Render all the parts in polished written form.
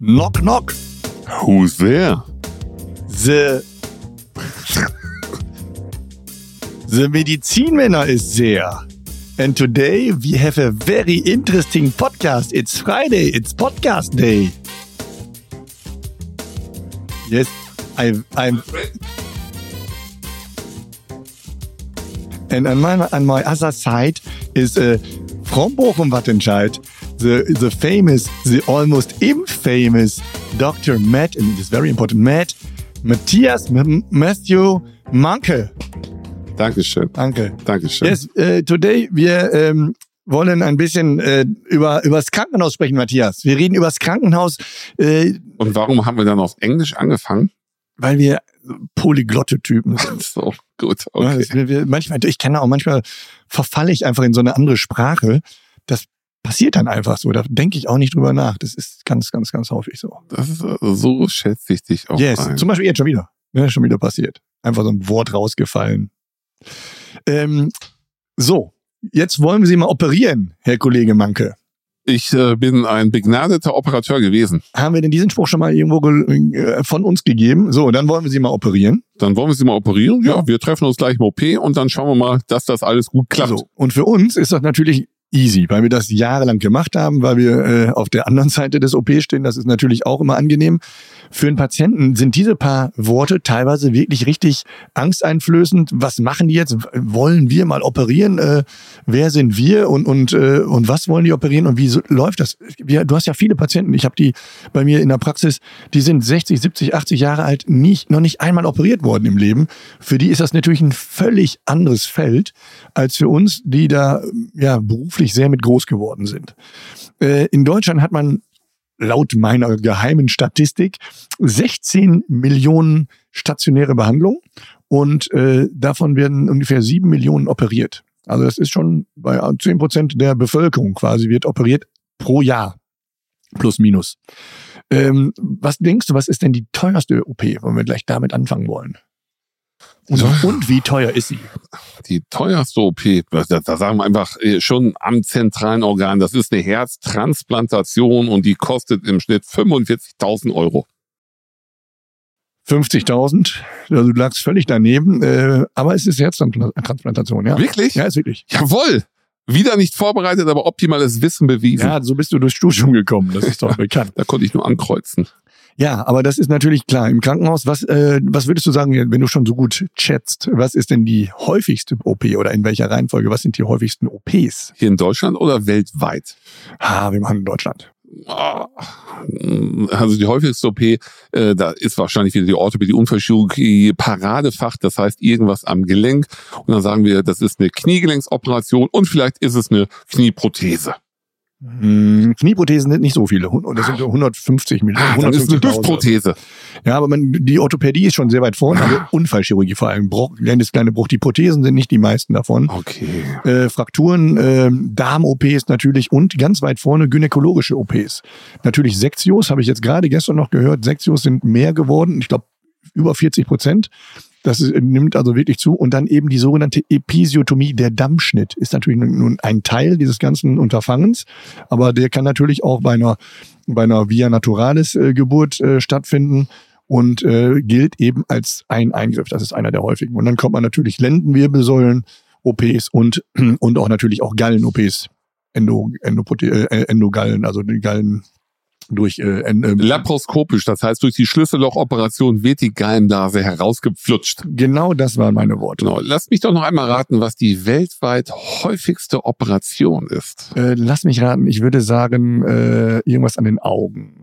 Knock, knock. Who's there? The Medizinmänner is there. And today we have a very interesting podcast. It's Friday. It's podcast day. Yes, I'm. And on my other side is from Bochum-Wattenscheid, the famous, the almost infamous Dr. Matt, and it's very important, Matthias Matthew Manke. Dankeschön. Danke. Dankeschön. Yes, today wir wollen ein bisschen über das Krankenhaus sprechen, Matthias. Wir reden über das Krankenhaus. Und warum haben wir dann auf Englisch angefangen? Weil wir polyglotte Typen sind. So, gut, okay. Ja, manchmal verfalle ich einfach in so eine andere Sprache. Das passiert dann einfach so. Da denke ich auch nicht drüber nach. Das ist ganz, ganz, ganz häufig so. Das ist, so schätze ich dich auch ein. Zum Beispiel jetzt schon wieder. Ja, schon wieder passiert. Einfach so ein Wort rausgefallen. So, jetzt wollen wir Sie mal operieren, Herr Kollege Manke. Ich bin ein begnadeter Operateur gewesen. Haben wir denn diesen Spruch schon mal irgendwo von uns gegeben? So, dann wollen wir Sie mal operieren. Dann wollen wir Sie mal operieren. Ja, wir treffen uns gleich im OP und dann schauen wir mal, dass das alles gut klappt. So, und für uns ist das natürlich easy, weil wir das jahrelang gemacht haben, weil wir auf der anderen Seite des OP stehen. Das ist natürlich auch immer angenehm. Für einen Patienten sind diese paar Worte teilweise wirklich richtig angsteinflößend. Was machen die jetzt? Wollen wir mal operieren? Wer sind wir und was wollen die operieren und wie läuft das? Du hast ja viele Patienten, ich habe die bei mir in der Praxis, die sind 60, 70, 80 Jahre alt, noch nicht einmal operiert worden im Leben. Für die ist das natürlich ein völlig anderes Feld als für uns, die da ja beruflich sehr mit groß geworden sind. In Deutschland hat man laut meiner geheimen Statistik 16 Millionen stationäre Behandlungen und davon werden ungefähr 7 Millionen operiert. Also das ist schon bei 10% der Bevölkerung quasi wird operiert pro Jahr. Plus, minus. Was denkst du, was ist denn die teuerste OP, wenn wir gleich damit anfangen wollen? Und wie teuer ist sie? Die teuerste OP, da sagen wir einfach schon am zentralen Organ, das ist eine Herztransplantation und die kostet im Schnitt 45.000 Euro. 50.000? Also du lagst völlig daneben, aber es ist Herztransplantation, ja? Wirklich? Ja, ist wirklich. Jawohl! Wieder nicht vorbereitet, aber optimales Wissen bewiesen. Ja, so bist du durchs Studium gekommen, das ist doch bekannt. Da konnte ich nur ankreuzen. Ja, aber das ist natürlich klar. Im Krankenhaus, was würdest du sagen, wenn du schon so gut schätzt, was ist denn die häufigste OP oder in welcher Reihenfolge, was sind die häufigsten OPs? Hier in Deutschland oder weltweit? Wir machen in Deutschland. Also die häufigste OP, da ist wahrscheinlich wieder die Orthopädie, Unfallchirurgie, Paradefach, das heißt irgendwas am Gelenk. Und dann sagen wir, das ist eine Kniegelenksoperation und vielleicht ist es eine Knieprothese. Knieprothesen sind nicht so viele. Das sind 150 Millionen. Das ist eine Hüftprothese. Ja, aber die Orthopädie ist schon sehr weit vorne. Also Unfallchirurgie vor allem. Kleine Bruch. Die Prothesen sind nicht die meisten davon. Okay. Frakturen, Darm-OPs natürlich und ganz weit vorne gynäkologische OPs. Natürlich Sektios, habe ich jetzt gerade gestern noch gehört. Sektios sind mehr geworden. Ich glaube, über 40%. Das nimmt also wirklich zu. Und dann eben die sogenannte Episiotomie, der Dammschnitt, ist natürlich nun ein Teil dieses ganzen Unterfangens. Aber der kann natürlich auch bei einer Via Naturalis Geburt stattfinden und gilt eben als ein Eingriff. Das ist einer der häufigen. Und dann kommt man natürlich Lendenwirbelsäulen, OPs und auch natürlich auch Gallen-OPs, Endogallen, also die Gallen durch laparoskopisch, das heißt durch die Schlüssellochoperation wird die Gallenblase herausgepflutscht. Genau, das waren meine Worte. Genau. Lass mich doch noch einmal raten, was die weltweit häufigste Operation ist. Lass mich raten, ich würde sagen irgendwas an den Augen.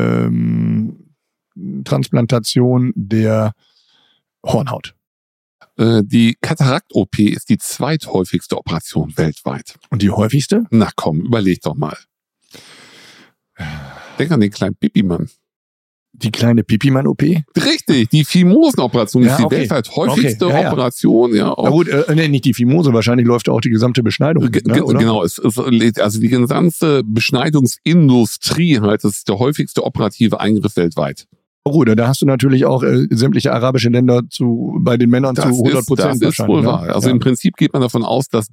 Transplantation der Hornhaut. Die Katarakt-OP ist die zweithäufigste Operation weltweit. Und die häufigste? Na komm, überleg doch mal. Denk an den kleinen Pipimann. Die kleine Pipimann-OP? Richtig, die Fimosenoperation ist die weltweit häufigste Operation. Ja, na gut, nicht die Fimose, wahrscheinlich läuft auch die gesamte Beschneidung mit, ne, oder? Genau, also die gesamte Beschneidungsindustrie halt, das ist der häufigste operative Eingriff weltweit. Gut, da hast du natürlich auch sämtliche arabische Länder bei den Männern zu 100% Das ist wohl wahr. Also ja. im Prinzip geht man davon aus, dass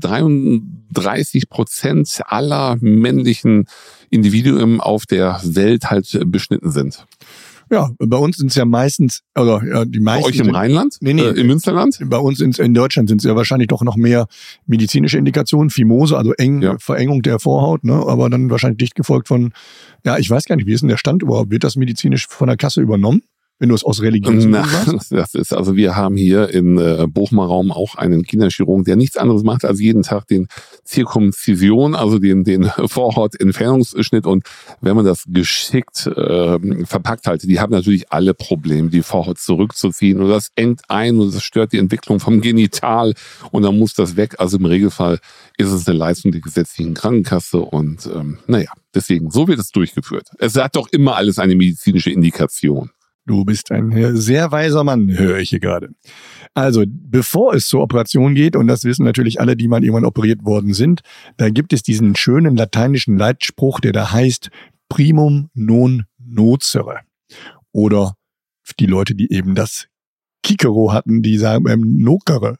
33% aller männlichen Individuen auf der Welt halt beschnitten sind. Ja, bei uns sind es ja meistens, also ja, die meisten. Bei euch im Rheinland? Nee. Im Münsterland? Bei uns in Deutschland sind es ja wahrscheinlich doch noch mehr medizinische Indikationen, Phimose, also Verengung der Vorhaut, ne? Aber dann wahrscheinlich dicht gefolgt von, ja, ich weiß gar nicht, wie ist denn der Stand überhaupt? Wird das medizinisch von der Kasse übernommen? Wenn du es aus religiösen Gründen machst? Das ist, also wir haben hier in Bochumer Raum auch einen Kinderchirurgen, der nichts anderes macht, als jeden Tag den Zirkumzision, also den Vorhautentfernungsschnitt. Und wenn man das geschickt verpackt halte, die haben natürlich alle Probleme, die Vorhaut zurückzuziehen. Und das engt ein und das stört die Entwicklung vom Genital. Und dann muss das weg. Also im Regelfall ist es eine Leistung der gesetzlichen Krankenkasse. Und deswegen, so wird es durchgeführt. Es hat doch immer alles eine medizinische Indikation. Du bist ein sehr weiser Mann, höre ich hier gerade. Also, bevor es zur Operation geht, und das wissen natürlich alle, die mal irgendwann operiert worden sind, da gibt es diesen schönen lateinischen Leitspruch, der da heißt primum non nocere. Oder die Leute, die eben das Kikero hatten, die sagen nokere.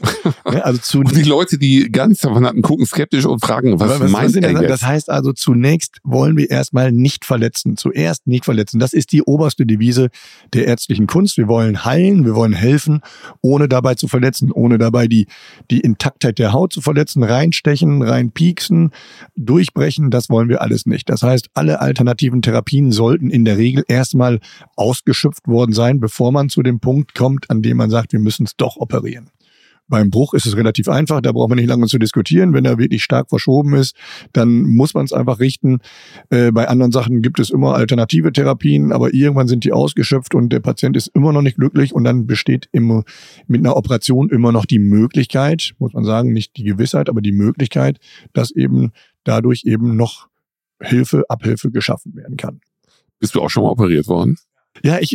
Also und die Leute, die gar nichts davon hatten, gucken skeptisch und fragen, was meint er jetzt? Das heißt also, zunächst wollen wir erstmal nicht verletzen. Zuerst nicht verletzen. Das ist die oberste Devise der ärztlichen Kunst. Wir wollen heilen, wir wollen helfen, ohne dabei zu verletzen, ohne dabei die Intaktheit der Haut zu verletzen, reinstechen, reinpieksen, durchbrechen. Das wollen wir alles nicht. Das heißt, alle alternativen Therapien sollten in der Regel erstmal ausgeschöpft worden sein, bevor man zu dem Punkt kommt, an dem man sagt, wir müssen es doch operieren. Beim Bruch ist es relativ einfach, da braucht man nicht lange zu diskutieren. Wenn er wirklich stark verschoben ist, dann muss man es einfach richten. Bei anderen Sachen gibt es immer alternative Therapien, aber irgendwann sind die ausgeschöpft und der Patient ist immer noch nicht glücklich und dann besteht mit einer Operation immer noch die Möglichkeit, muss man sagen, nicht die Gewissheit, aber die Möglichkeit, dass eben dadurch eben noch Abhilfe geschaffen werden kann. Bist du auch schon mal operiert worden? Ja, ich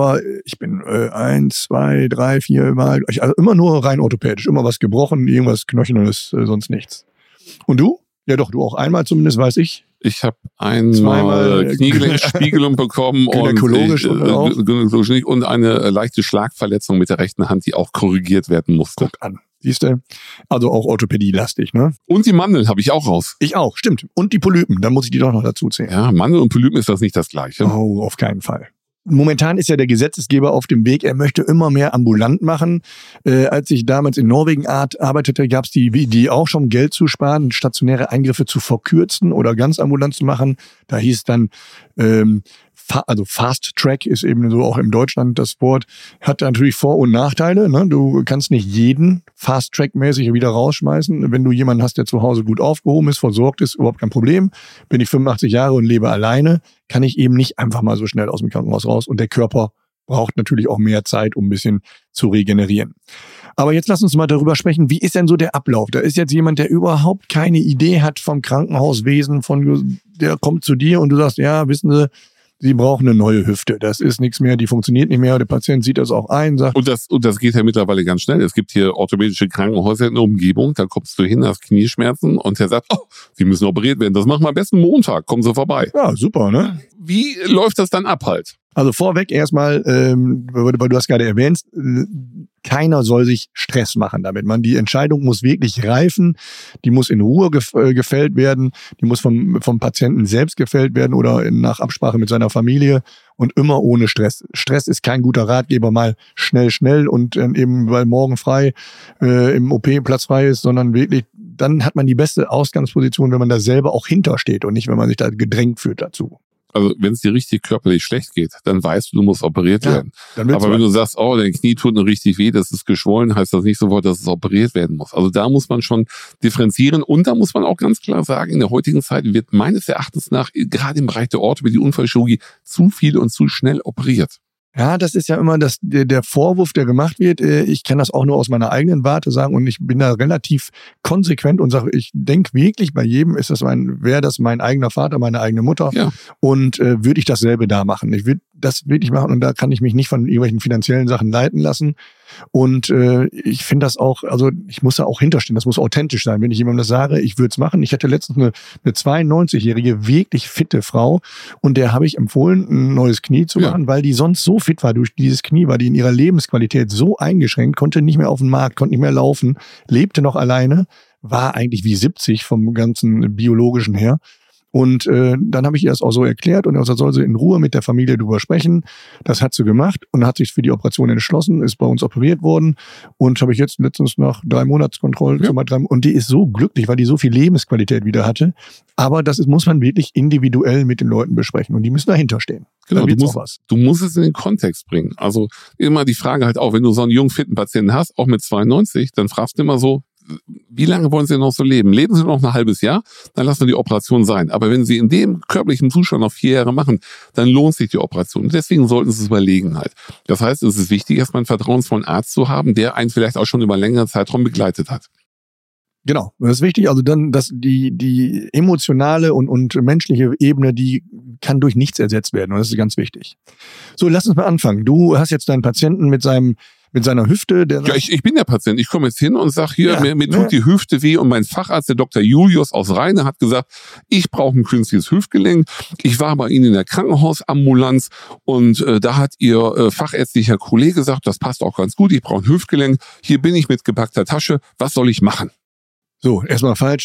bin 1, 2, 3, 4 Mal, also immer nur rein orthopädisch, immer was gebrochen, irgendwas Knöchernes, sonst nichts. Und du? Ja doch, du auch einmal zumindest, weiß ich. Ich habe einmal Kniegelenkspiegelung bekommen und eine leichte Schlagverletzung mit der rechten Hand, die auch korrigiert werden musste. Guck an. Siehst du? Also auch Orthopädie-lastig, ne? Und die Mandeln habe ich auch raus. Ich auch, stimmt. Und die Polypen, dann muss ich die doch noch dazu zählen. Ja, Mandeln und Polypen ist das nicht das Gleiche. Oh, auf keinen Fall. Momentan ist ja der Gesetzesgeber auf dem Weg, er möchte immer mehr ambulant machen. Als ich damals in Norwegen arbeitete, gab es die Idee auch schon, Geld zu sparen, stationäre Eingriffe zu verkürzen oder ganz ambulant zu machen. Da hieß dann, also Fast Track ist eben so auch in Deutschland das Wort, hat natürlich Vor- und Nachteile. Ne? Du kannst nicht jeden Fast Track-mäßig wieder rausschmeißen. Wenn du jemanden hast, der zu Hause gut aufgehoben ist, versorgt ist, überhaupt kein Problem. Bin ich 85 Jahre und lebe alleine, kann ich eben nicht einfach mal so schnell aus dem Krankenhaus raus. Und der Körper braucht natürlich auch mehr Zeit, um ein bisschen zu regenerieren. Aber jetzt lass uns mal darüber sprechen, wie ist denn so der Ablauf? Da ist jetzt jemand, der überhaupt keine Idee hat vom Krankenhauswesen, der kommt zu dir und du sagst, ja, wissen Sie brauchen eine neue Hüfte. Das ist nichts mehr, die funktioniert nicht mehr. Der Patient sieht das auch ein, sagt. Und das geht ja mittlerweile ganz schnell. Es gibt hier orthopädische Krankenhäuser in der Umgebung. Da kommst du hin, hast Knieschmerzen und der sagt, Sie müssen operiert werden. Das machen wir am besten Montag. Kommen Sie vorbei. Ja, super, ne? Wie läuft das dann ab halt? Also vorweg erstmal, weil du hast gerade erwähnt, keiner soll sich Stress machen damit. Die Entscheidung muss wirklich reifen, die muss in Ruhe gefällt werden, die muss vom Patienten selbst gefällt werden oder nach Absprache mit seiner Familie und immer ohne Stress. Stress ist kein guter Ratgeber, mal schnell und eben, weil morgen frei im OP Platz frei ist, sondern wirklich, dann hat man die beste Ausgangsposition, wenn man da selber auch hintersteht und nicht, wenn man sich da gedrängt fühlt dazu. Also wenn es dir richtig körperlich schlecht geht, dann weißt du musst operiert werden. Aber wenn du sagst, dein Knie tut nur richtig weh, das ist geschwollen, heißt das nicht sofort, dass es operiert werden muss. Also da muss man schon differenzieren und da muss man auch ganz klar sagen, in der heutigen Zeit wird meines Erachtens nach, gerade im Bereich der Orthopädie, Unfallchirurgie, zu viel und zu schnell operiert. Ja, das ist ja immer der Vorwurf, der gemacht wird. Ich kann das auch nur aus meiner eigenen Warte sagen und ich bin da relativ konsequent und sage, ich denke wirklich, bei jedem wäre das mein eigener Vater, meine eigene Mutter und würde ich dasselbe da machen. Ich würde das wirklich machen und da kann ich mich nicht von irgendwelchen finanziellen Sachen leiten lassen. Und ich finde das auch, also ich muss da auch hinterstehen, das muss authentisch sein. Wenn ich jemandem das sage, ich würde es machen. Ich hatte letztens eine 92-jährige, wirklich fitte Frau und der habe ich empfohlen, ein neues Knie zu machen, weil die sonst so fit war. Durch dieses Knie war die in ihrer Lebensqualität so eingeschränkt, konnte nicht mehr auf den Markt, konnte nicht mehr laufen, lebte noch alleine, war eigentlich wie 70 vom ganzen biologischen her. Und dann habe ich ihr das auch so erklärt und er soll sie in Ruhe mit der Familie drüber sprechen. Das hat sie gemacht und hat sich für die Operation entschlossen, ist bei uns operiert worden und habe ich jetzt letztens nach 3 Monatskontrollen und die ist so glücklich, weil die so viel Lebensqualität wieder hatte. Aber das muss man wirklich individuell mit den Leuten besprechen und die müssen dahinter stehen. Genau, du musst es in den Kontext bringen. Also immer die Frage halt auch, wenn du so einen jungen, fitten Patienten hast, auch mit 92, dann fragst du immer so, wie lange wollen Sie noch so leben? Leben Sie noch ein halbes Jahr? Dann lassen wir die Operation sein. Aber wenn Sie in dem körperlichen Zustand noch 4 Jahre machen, dann lohnt sich die Operation. Und deswegen sollten Sie es überlegen halt. Das heißt, es ist wichtig, erstmal einen vertrauensvollen Arzt zu haben, der einen vielleicht auch schon über einen längeren Zeitraum begleitet hat. Genau, das ist wichtig. Also dann, dass die emotionale und menschliche Ebene, die kann durch nichts ersetzt werden. Und das ist ganz wichtig. So, lass uns mal anfangen. Du hast jetzt deinen Patienten mit seiner Hüfte. Ja, ich bin der Patient. Ich komme jetzt hin und sage hier, mir tut die Hüfte weh und mein Facharzt, der Dr. Julius aus Rheine, hat gesagt, ich brauche ein künstliches Hüftgelenk. Ich war bei Ihnen in der Krankenhausambulanz und da hat Ihr fachärztlicher Kollege gesagt, das passt auch ganz gut, ich brauche ein Hüftgelenk. Hier bin ich mit gepackter Tasche. Was soll ich machen? So, erstmal falsch.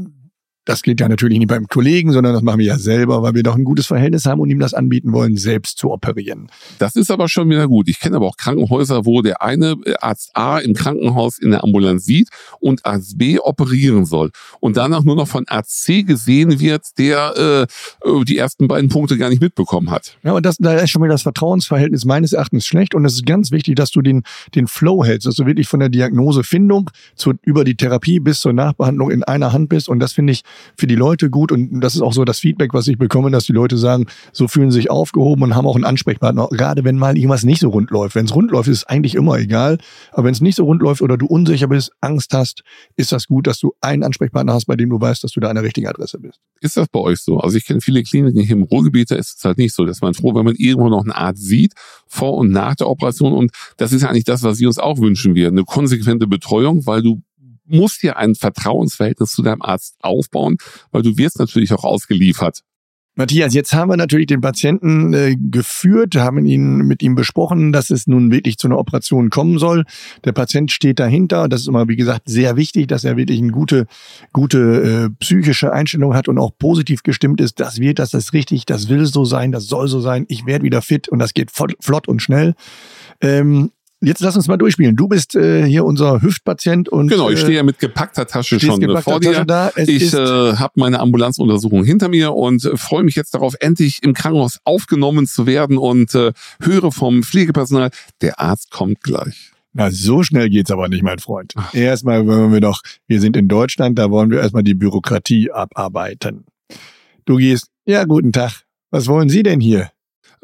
Das geht ja natürlich nicht beim Kollegen, sondern das machen wir ja selber, weil wir doch ein gutes Verhältnis haben und ihm das anbieten wollen, selbst zu operieren. Das ist aber schon wieder gut. Ich kenne aber auch Krankenhäuser, wo der eine Arzt A im Krankenhaus in der Ambulanz sieht und Arzt B operieren soll. Und danach nur noch von Arzt C gesehen wird, der die ersten beiden Punkte gar nicht mitbekommen hat. Ja, und da ist schon wieder das Vertrauensverhältnis meines Erachtens schlecht. Und es ist ganz wichtig, dass du den Flow hältst, dass du wirklich von der Diagnosefindung über die Therapie bis zur Nachbehandlung in einer Hand bist. Und das finde ich für die Leute gut und das ist auch so das Feedback, was ich bekomme, dass die Leute sagen, so fühlen sie sich aufgehoben und haben auch einen Ansprechpartner, gerade wenn mal irgendwas nicht so rund läuft. Wenn es rund läuft, ist es eigentlich immer egal, aber wenn es nicht so rund läuft oder du unsicher bist, Angst hast, ist das gut, dass du einen Ansprechpartner hast, bei dem du weißt, dass du da an der richtigen Adresse bist. Ist das bei euch so? Also ich kenne viele Kliniken hier im Ruhrgebiet, da ist es halt nicht so, dass man froh, wenn man irgendwo noch einen Arzt sieht, vor und nach der Operation und das ist ja eigentlich das, was wir uns auch wünschen wir, eine konsequente Betreuung, weil du musst dir ein Vertrauensverhältnis zu deinem Arzt aufbauen, weil du wirst natürlich auch ausgeliefert. Matthias, jetzt haben wir natürlich den Patienten geführt, haben mit ihm besprochen, dass es nun wirklich zu einer Operation kommen soll. Der Patient steht dahinter. Das ist immer, wie gesagt, sehr wichtig, dass er wirklich eine gute psychische Einstellung hat und auch positiv gestimmt ist. Das ist richtig, das will so sein, das soll so sein. Ich werde wieder fit und das geht flott und schnell. Jetzt lass uns mal durchspielen. Du bist hier unser Hüftpatient und genau, ich stehe ja mit gepackter Tasche schon vor dir. Ich habe meine Ambulanzuntersuchung hinter mir und freue mich jetzt darauf, endlich im Krankenhaus aufgenommen zu werden und höre vom Pflegepersonal, der Arzt kommt gleich. Na, so schnell geht's aber nicht, mein Freund. Erstmal wollen wir sind in Deutschland, da wollen wir erstmal die Bürokratie abarbeiten. Du gehst, ja, guten Tag. Was wollen Sie denn hier?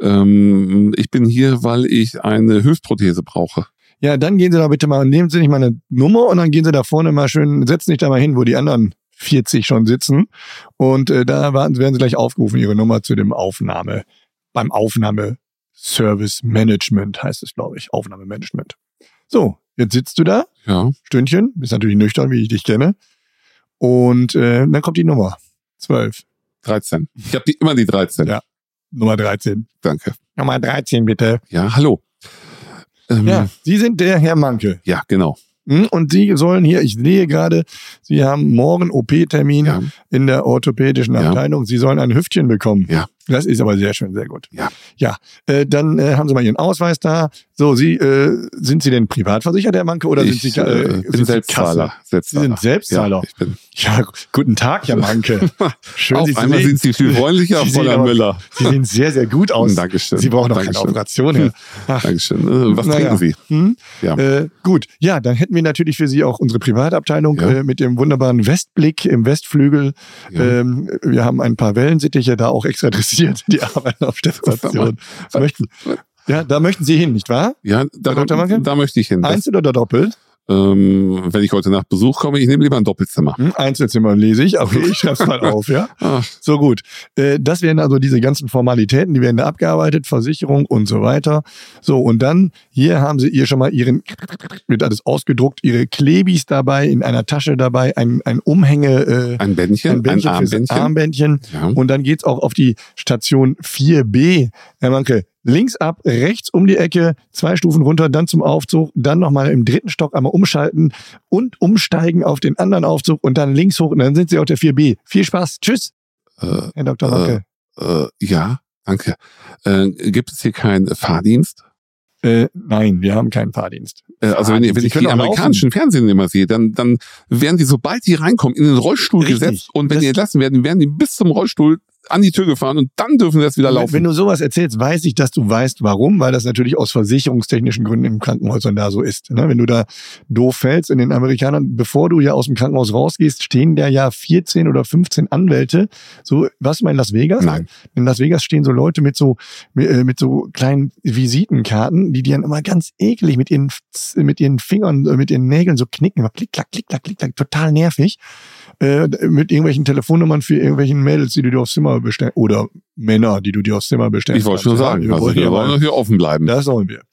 Ich bin hier, weil ich eine Hüftprothese brauche. Ja, dann gehen Sie doch bitte mal, nehmen Sie nicht mal eine Nummer und dann gehen Sie da vorne mal schön, setzen sich da mal hin, wo die anderen 40 schon sitzen und da werden Sie gleich aufgerufen, Ihre Nummer zu dem beim Aufnahmeservice Management heißt es, glaube ich, Aufnahmemanagement. So, jetzt sitzt du da, ja. Stündchen, bist natürlich nüchtern, wie ich dich kenne und dann kommt die Nummer, 12. 13. Ich habe immer die 13. Ja. Nummer 13. Danke. Nummer 13, bitte. Ja, hallo. Ja, Sie sind der Herr Manke. Ja, genau. Und Sie sollen hier, ich sehe gerade, Sie haben morgen OP-Termin in der orthopädischen Abteilung. Sie sollen ein Hüftchen bekommen. Ja. Das ist aber sehr schön, sehr gut. Ja. Ja, dann haben Sie mal Ihren Ausweis da. So, sind Sie denn privat versichert, Herr Manke, oder sind Sie bin Selbstzahler. Sie sind Selbstzahler. Ja, ich bin. Ja, guten Tag, Herr Manke. Schön, Auf einmal sind Sie viel freundlicher, Fräulein Müller. Sie sehen sehr, sehr gut aus. Dankeschön. Sie brauchen noch keine Operation. Herr. Dankeschön. Was trinken Sie? Ja. Gut, ja, dann hätten wir natürlich für Sie auch unsere Privatabteilung mit dem wunderbaren Westblick im Westflügel. Ja. Wir haben ein paar Wellensittiche da auch extra dressiert. Die arbeiten auf der Station. Da möchten Sie hin, nicht wahr? Ja, da möchte ich hin. Einzel oder doppelt? wenn ich heute Nacht Besuch komme, ich nehme lieber ein Doppelzimmer. Einzelzimmer lese ich, okay, ich schreib's mal auf, ja. So gut. Das wären also diese ganzen Formalitäten, die werden da abgearbeitet, Versicherung und so weiter. So, und dann, hier haben sie ihr schon mal wird alles ausgedruckt, ihre Klebis dabei, in einer Tasche dabei, ein Umhänge, ein Bändchen, ein Armbändchen. Ja. Und dann geht's auch auf die Station 4b. Herr Manke, links ab, rechts um die Ecke, 2 Stufen runter, dann zum Aufzug, dann nochmal im 3. Stock einmal umschalten und umsteigen auf den anderen Aufzug und dann links hoch und dann sind Sie auf der 4b. Viel Spaß. Tschüss, Herr Dr. Manke. Ja, danke. Gibt es hier keinen Fahrdienst? Nein, wir haben keinen Fahrdienst. Also wenn ich die amerikanischen Fernsehen immer sehe, dann werden die, sobald die reinkommen, in den Rollstuhl gesetzt und wenn die entlassen werden, werden die bis zum Rollstuhl an die Tür gefahren und dann dürfen sie erst wieder laufen. Wenn du sowas erzählst, weiß ich, dass du weißt, warum, weil das natürlich aus versicherungstechnischen Gründen in Krankenhäusern da so ist. Wenn du da doof fällst in den Amerikanern, bevor du ja aus dem Krankenhaus rausgehst, stehen da ja 14 oder 15 Anwälte. So, was mal in Las Vegas? Nein. In Las Vegas stehen so Leute mit so kleinen Visitenkarten, die dann immer ganz eklig mit ihren Fingern, mit ihren Nägeln so knicken. Klick, klack, klick, klack, klick, klack, total nervig. Mit irgendwelchen Telefonnummern für irgendwelchen Mädels, die du dir aufs Zimmer bestellen, oder Männer, die du dir aufs Zimmer bestellen. Ich wollte schon sagen, wir wollen hier offen bleiben. Das sollen wir.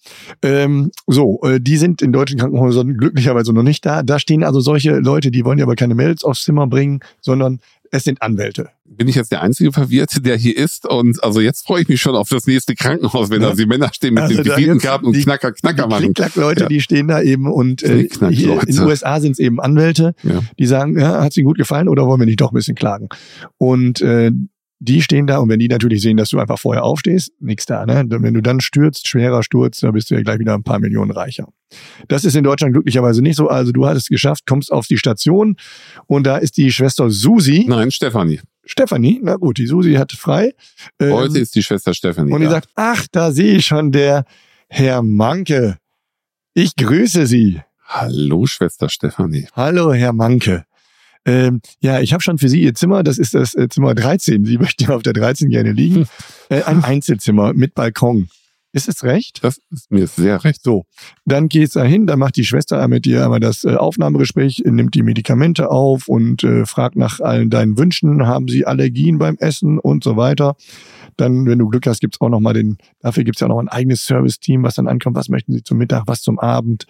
Die sind in deutschen Krankenhäusern glücklicherweise noch nicht da. Da stehen also solche Leute, die wollen ja aber keine Mädels aufs Zimmer bringen, sondern es sind Anwälte. Bin ich jetzt der einzige Verwirrte, der hier ist? Und also jetzt freue ich mich schon auf das nächste Krankenhaus, wenn da die Männer stehen mit den Visitenkarten und Knacker machen. Die Klick-Klack-Leute, die stehen da eben und hier in den USA sind es eben Anwälte, die sagen, ja, hat es Ihnen gut gefallen oder wollen wir nicht doch ein bisschen klagen? Und die stehen da und wenn die natürlich sehen, dass du einfach vorher aufstehst, nix da, ne? Wenn du dann stürzt, schwerer Sturz, da bist du ja gleich wieder ein paar Millionen reicher. Das ist in Deutschland glücklicherweise nicht so. Also du hast es geschafft, kommst auf die Station und da ist die Schwester Susi. Nein, Stefanie, na gut, die Susi hat frei. Heute ist die Schwester Stefanie. Und die sagt, ach, da sehe ich schon der Herr Manke. Ich grüße Sie. Hallo, Schwester Stefanie. Hallo, Herr Manke. Ich habe schon für Sie Ihr Zimmer, das ist das Zimmer 13. Sie möchten auf der 13 gerne liegen. Ein Einzelzimmer mit Balkon. Ist es recht? Das ist mir sehr recht. So, dann geht's da hin, dann macht die Schwester mit dir einmal das Aufnahmegespräch, nimmt die Medikamente auf und fragt nach allen deinen Wünschen. Haben Sie Allergien beim Essen und so weiter. Dann, wenn du Glück hast, gibt's auch noch mal dafür gibt's ja auch noch ein eigenes Service-Team, was dann ankommt. Was möchten Sie zum Mittag, was zum Abend?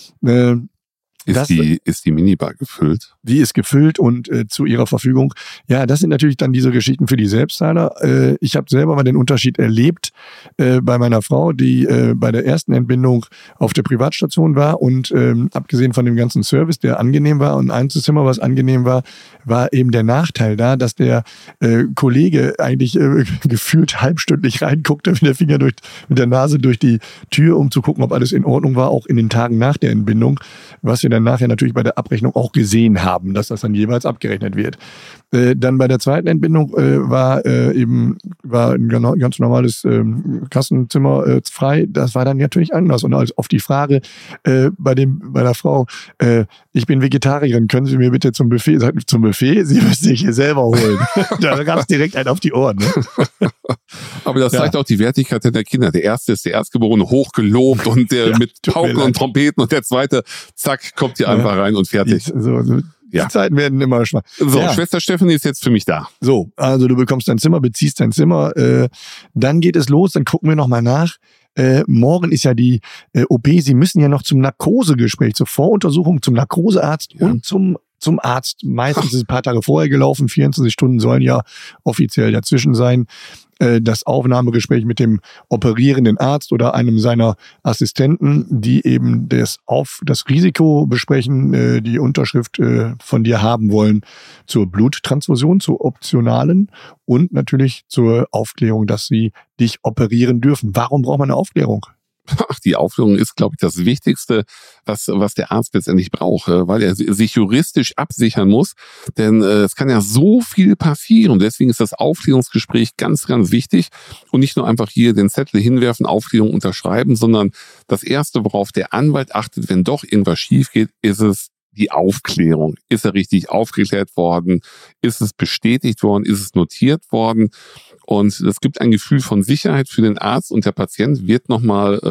Ist die Minibar gefüllt? Die ist gefüllt und zu ihrer Verfügung. Ja, das sind natürlich dann diese Geschichten für die Selbstzahler. Ich habe selber mal den Unterschied erlebt bei meiner Frau, die bei der ersten Entbindung auf der Privatstation war und abgesehen von dem ganzen Service, der angenehm war und ein Einzelzimmer, was angenehm war, war eben der Nachteil da, dass der Kollege eigentlich gefühlt halbstündlich reinguckte mit der Nase durch die Tür, um zu gucken, ob alles in Ordnung war, auch in den Tagen nach der Entbindung, was wir dann nachher natürlich bei der Abrechnung auch gesehen haben, dass das dann jeweils abgerechnet wird. Dann bei der zweiten Entbindung war ein ganz normales Kassenzimmer frei. Das war dann natürlich anders. Und auf die Frage bei der Frau, ich bin Vegetarierin, können Sie mir bitte zum Buffet? Sagt, zum Buffet? Sie müssen sich hier selber holen. Da gab es direkt einen auf die Ohren. Ne? Aber das zeigt auch die Wertigkeit der Kinder. Der erste ist der Erstgeborene, hochgelobt und der mit Pauken und Trompeten und der zweite, zack, kommt hier einfach rein und fertig. Die Zeiten werden immer schwach. So, Schwester Stefanie ist jetzt für mich da. So, also du bekommst dein Zimmer, beziehst dein Zimmer, dann geht es los, dann gucken wir nochmal nach. Morgen ist ja die OP, Sie müssen ja noch zum Narkosegespräch, zur Voruntersuchung, zum Narkosearzt und zum Arzt. Meistens ist es ein paar Tage vorher gelaufen, 24 Stunden sollen ja offiziell dazwischen sein. Das Aufnahmegespräch mit dem operierenden Arzt oder einem seiner Assistenten, die eben das Risiko besprechen, die Unterschrift von dir haben wollen zur Bluttransfusion, zur optionalen und natürlich zur Aufklärung, dass sie dich operieren dürfen. Warum braucht man eine Aufklärung? Ach, die Aufklärung ist, glaube ich, das Wichtigste, was der Arzt letztendlich braucht, weil er sich juristisch absichern muss. Denn es kann ja so viel passieren. Deswegen ist das Aufklärungsgespräch ganz, ganz wichtig. Und nicht nur einfach hier den Zettel hinwerfen, Aufklärung unterschreiben, sondern das Erste, worauf der Anwalt achtet, wenn doch irgendwas schief geht, ist es die Aufklärung. Ist er richtig aufgeklärt worden? Ist es bestätigt worden? Ist es notiert worden? Und es gibt ein Gefühl von Sicherheit für den Arzt und der Patient wird dem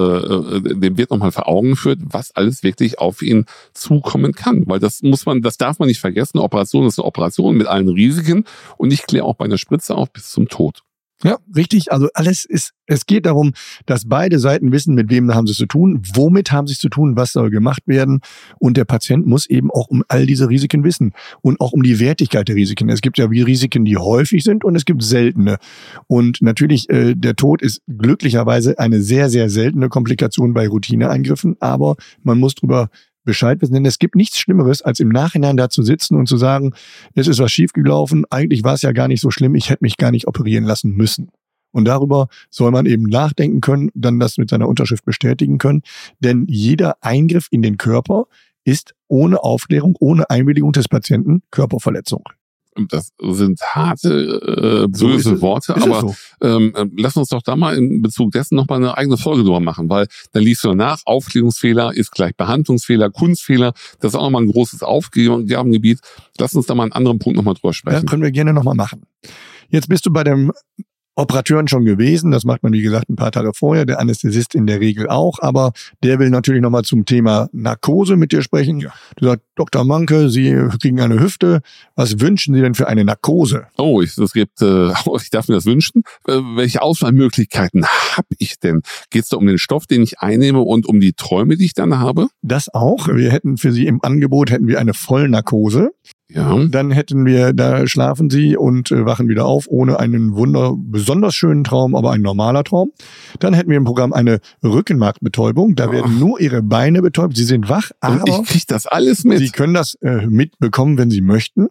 wird nochmal vor Augen geführt, was alles wirklich auf ihn zukommen kann. Weil das darf man nicht vergessen. Eine Operation ist eine Operation mit allen Risiken und ich kläre auch bei einer Spritze auf bis zum Tod. Ja, richtig. Also es geht darum, dass beide Seiten wissen, mit wem haben sie es zu tun, womit haben sie es zu tun, was soll gemacht werden. Und der Patient muss eben auch um all diese Risiken wissen und auch um die Wertigkeit der Risiken. Es gibt ja wie Risiken, die häufig sind und es gibt seltene. Und natürlich, der Tod ist glücklicherweise eine sehr, sehr seltene Komplikation bei Routineeingriffen, aber man muss drüber Bescheid wissen, denn es gibt nichts Schlimmeres, als im Nachhinein da zu sitzen und zu sagen, es ist was schiefgelaufen, eigentlich war es ja gar nicht so schlimm, ich hätte mich gar nicht operieren lassen müssen. Und darüber soll man eben nachdenken können, dann das mit seiner Unterschrift bestätigen können, denn jeder Eingriff in den Körper ist ohne Aufklärung, ohne Einwilligung des Patienten Körperverletzung. Das sind harte, böse Worte, aber lass uns doch da mal in Bezug dessen nochmal eine eigene Folge drüber machen, weil dann liest du danach, Aufklärungsfehler ist gleich Behandlungsfehler, Kunstfehler, das ist auch nochmal ein großes Aufgabengebiet. Lass uns da mal einen anderen Punkt nochmal drüber sprechen. Das können wir gerne nochmal machen. Jetzt bist du bei dem Operateuren schon gewesen, das macht man wie gesagt ein paar Tage vorher, der Anästhesist in der Regel auch, aber der will natürlich nochmal zum Thema Narkose mit dir sprechen. Ja. Du sagst, Dr. Manke, Sie kriegen eine Hüfte, was wünschen Sie denn für eine Narkose? Oh, ich darf mir das wünschen. Welche Auswahlmöglichkeiten habe ich denn? Geht es da um den Stoff, den ich einnehme und um die Träume, die ich dann habe? Das auch. Wir hätten für Sie im Angebot eine Vollnarkose. Ja. Dann da schlafen Sie und wachen wieder auf, ohne einen besonders schönen Traum, aber ein normaler Traum. Dann hätten wir im Programm eine Rückenmarkbetäubung. Da werden nur Ihre Beine betäubt. Sie sind wach, aber ich kriege das alles mit. Sie können das mitbekommen, wenn Sie möchten.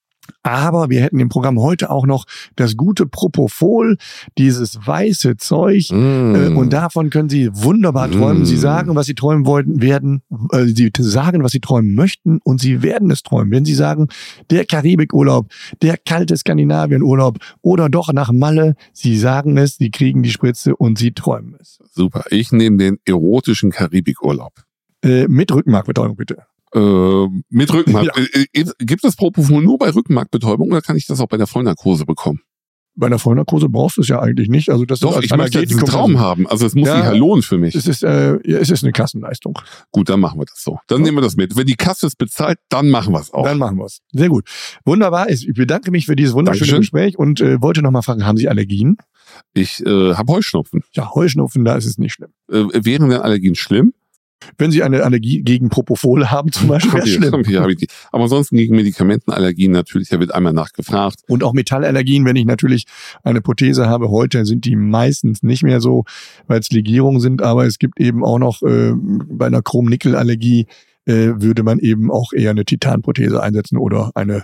Aber wir hätten im Programm heute auch noch das gute Propofol, dieses weiße Zeug. Und davon können Sie wunderbar träumen. Sie sagen, was Sie träumen Sie sagen, was Sie träumen möchten und Sie werden es träumen. Wenn Sie sagen, der Karibikurlaub, der kalte Skandinavienurlaub oder doch nach Malle, Sie sagen es, Sie kriegen die Spritze und Sie träumen es. Super, ich nehme den erotischen Karibikurlaub. Mit Rückenmarkbetäubung bitte. Mit Rückenmark. Ja. Gibt es Propofol nur bei Rückenmarkbetäubung oder kann ich das auch bei der Vollnarkose bekommen? Bei einer Vollnarkose brauchst du es ja eigentlich nicht. Also das Doch, ich möchte diesen Traum haben. Also es muss sich ja lohnen für mich. Es ist eine Kassenleistung. Gut, dann machen wir das so. Dann nehmen wir das mit. Wenn die Kasse es bezahlt, dann machen wir es auch. Dann machen wir es. Sehr gut. Wunderbar. Ich bedanke mich für dieses wunderschöne Gespräch und wollte noch mal fragen, haben Sie Allergien? Ich habe Heuschnupfen. Ja, Heuschnupfen, da ist es nicht schlimm. Wären denn Allergien schlimm? Wenn Sie eine Allergie gegen Propofol haben zum Beispiel, wäre schlimm. Aber ansonsten gegen Medikamentenallergien natürlich, da wird einmal nachgefragt. Und auch Metallallergien, wenn ich natürlich eine Prothese habe. Heute sind die meistens nicht mehr so, weil es Legierungen sind, aber es gibt eben auch noch bei einer Chrom-Nickel-Allergie würde man eben auch eher eine Titanprothese einsetzen oder eine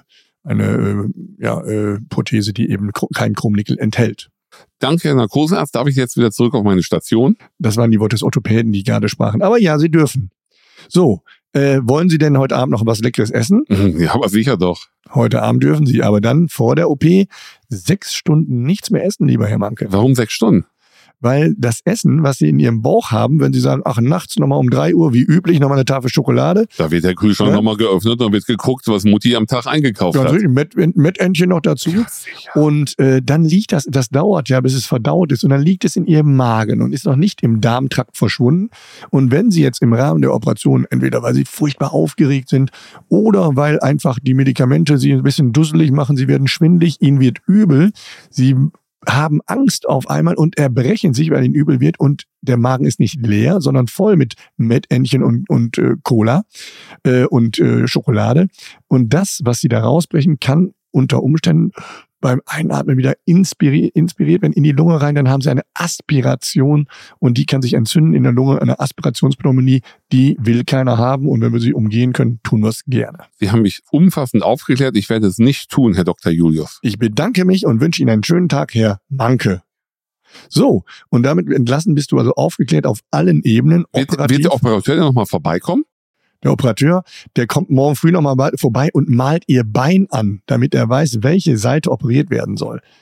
Prothese, die eben kein Chrom-Nickel enthält. Danke, Herr Narkosearzt. Darf ich jetzt wieder zurück auf meine Station? Das waren die Worte des Orthopäden, die gerade sprachen. Aber ja, Sie dürfen. So, wollen Sie denn heute Abend noch was Leckeres essen? Ja, aber sicher doch. Heute Abend dürfen Sie, aber dann vor der OP 6 Stunden nichts mehr essen, lieber Herr Manke. Warum 6 Stunden? Weil das Essen, was Sie in Ihrem Bauch haben, wenn Sie sagen, ach, nachts nochmal um 3 Uhr, wie üblich, nochmal eine Tafel Schokolade. Da wird der Kühlschrank nochmal geöffnet und wird geguckt, was Mutti am Tag eingekauft hat. Mettentchen noch dazu. Ja, und dann liegt das dauert ja, bis es verdaut ist. Und dann liegt es in Ihrem Magen und ist noch nicht im Darmtrakt verschwunden. Und wenn Sie jetzt im Rahmen der Operation, entweder weil Sie furchtbar aufgeregt sind oder weil einfach die Medikamente Sie ein bisschen dusselig machen, Sie werden schwindelig, Ihnen wird übel, Sie haben Angst auf einmal und erbrechen sich, weil ihnen übel wird und der Magen ist nicht leer, sondern voll mit Mettentchen und Cola und Schokolade. Und das, was sie da rausbrechen, kann unter Umständen beim Einatmen wieder inspiriert werden in die Lunge rein, dann haben sie eine Aspiration und die kann sich entzünden in der Lunge, eine Aspirationspneumonie, die will keiner haben und wenn wir sie umgehen können, tun wir es gerne. Sie haben mich umfassend aufgeklärt, ich werde es nicht tun, Herr Dr. Julius. Ich bedanke mich und wünsche Ihnen einen schönen Tag, Herr Manke. So, und damit entlassen bist du also aufgeklärt auf allen Ebenen. Wird der Operateur denn nochmal vorbeikommen? Der Operateur, der kommt morgen früh nochmal vorbei und malt ihr Bein an, damit er weiß, welche Seite operiert werden soll.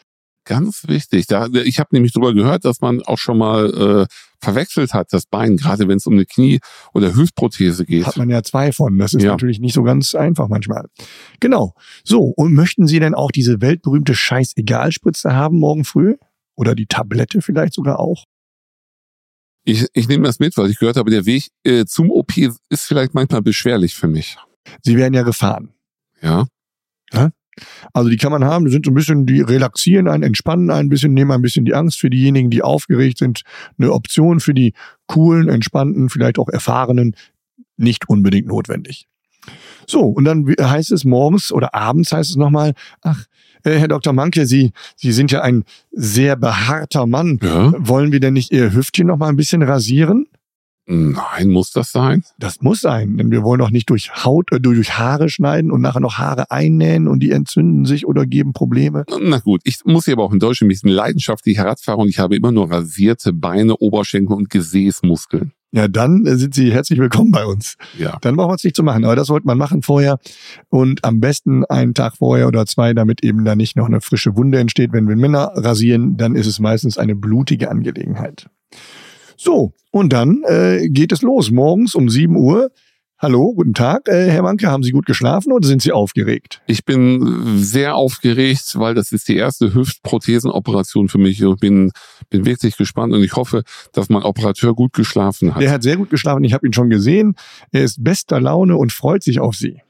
Ganz wichtig. Ich habe nämlich darüber gehört, dass man auch schon mal verwechselt hat, das Bein, gerade wenn es um eine Knie- oder Hüftprothese geht. Hat man ja 2 von. Das ist natürlich nicht so ganz einfach manchmal. Genau. So, und möchten Sie denn auch diese weltberühmte Scheißegal-Spritze haben morgen früh? Oder die Tablette vielleicht sogar auch? Ich nehme das mit, weil ich gehört habe, der Weg zum OP ist vielleicht manchmal beschwerlich für mich. Sie werden ja gefahren. Ja. Also die kann man haben, die sind so ein bisschen, die relaxieren einen, entspannen ein bisschen, nehmen ein bisschen die Angst für diejenigen, die aufgeregt sind. Eine Option für die coolen, entspannten, vielleicht auch erfahrenen, nicht unbedingt notwendig. So, und dann heißt es morgens oder abends heißt es nochmal, ach, Herr Dr. Manke, Sie sind ja ein sehr behaarter Mann. Ja. Wollen wir denn nicht Ihr Hüftchen noch mal ein bisschen rasieren? Nein, muss das sein? Das muss sein, denn wir wollen doch nicht durch durch Haare schneiden und nachher noch Haare einnähen und die entzünden sich oder geben Probleme. Na gut, ich muss hier aber auch in Deutschland ein bisschen leidenschaftlicher Radfahrer und ich habe immer nur rasierte Beine, Oberschenkel und Gesäßmuskeln. Ja, dann sind Sie herzlich willkommen bei uns. Ja. Dann brauchen wir es nicht zu machen, aber das sollte man machen vorher und am besten einen Tag vorher oder 2, damit eben da nicht noch eine frische Wunde entsteht. Wenn wir Männer rasieren, dann ist es meistens eine blutige Angelegenheit. So, und dann geht es los. Morgens um 7 Uhr. Hallo, guten Tag, Herr Manke. Haben Sie gut geschlafen oder sind Sie aufgeregt? Ich bin sehr aufgeregt, weil das ist die erste Hüftprothesenoperation für mich. Ich bin wirklich gespannt und ich hoffe, dass mein Operateur gut geschlafen hat. Der hat sehr gut geschlafen. Ich habe ihn schon gesehen. Er ist bester Laune und freut sich auf Sie.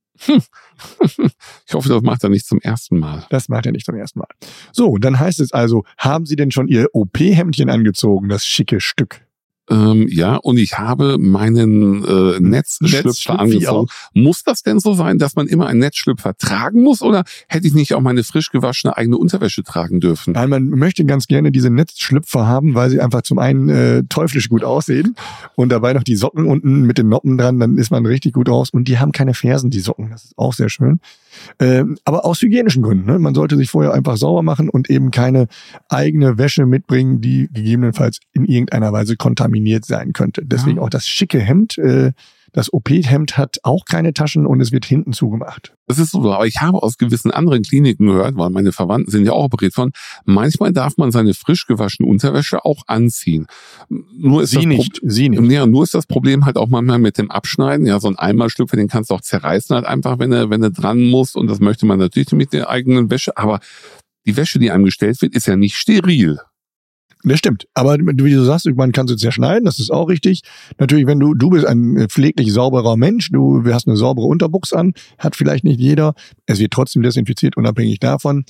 Ich hoffe, das macht er nicht zum ersten Mal. Das macht er nicht zum ersten Mal. So, dann heißt es also, haben Sie denn schon Ihr OP-Hemdchen angezogen, das schicke Stück? Ja, und ich habe meinen Netzschlüpfer angezogen. Muss das denn so sein, dass man immer einen Netzschlüpfer tragen muss? Oder hätte ich nicht auch meine frisch gewaschene eigene Unterwäsche tragen dürfen? Nein, man möchte ganz gerne diese Netzschlüpfer haben, weil sie einfach zum einen teuflisch gut aussehen und dabei noch die Socken unten mit den Noppen dran, dann ist man richtig gut raus. Und die haben keine Fersen, die Socken. Das ist auch sehr schön. Aber aus hygienischen Gründen. Ne? Man sollte sich vorher einfach sauber machen und eben keine eigene Wäsche mitbringen, die gegebenenfalls in irgendeiner Weise kontaminiert sein könnte. Deswegen auch das schicke Hemd. Das OP-Hemd hat auch keine Taschen und es wird hinten zugemacht. Das ist so, aber ich habe aus gewissen anderen Kliniken gehört, weil meine Verwandten sind ja auch operiert worden, manchmal darf man seine frisch gewaschene Unterwäsche auch anziehen. Nur ist Sie nicht. Ja, nur ist das Problem halt auch manchmal mit dem Abschneiden. Ja, so ein Einmalschlüpfer, den kannst du auch zerreißen halt einfach, wenn du dran musst und das möchte man natürlich mit der eigenen Wäsche, aber die Wäsche, die einem gestellt wird, ist ja nicht steril. Das stimmt. Aber wie du sagst, man kann sie zerschneiden, das ist auch richtig. Natürlich, wenn du bist ein pfleglich sauberer Mensch, du hast eine saubere Unterbuchs an, hat vielleicht nicht jeder. Es wird trotzdem desinfiziert, unabhängig davon.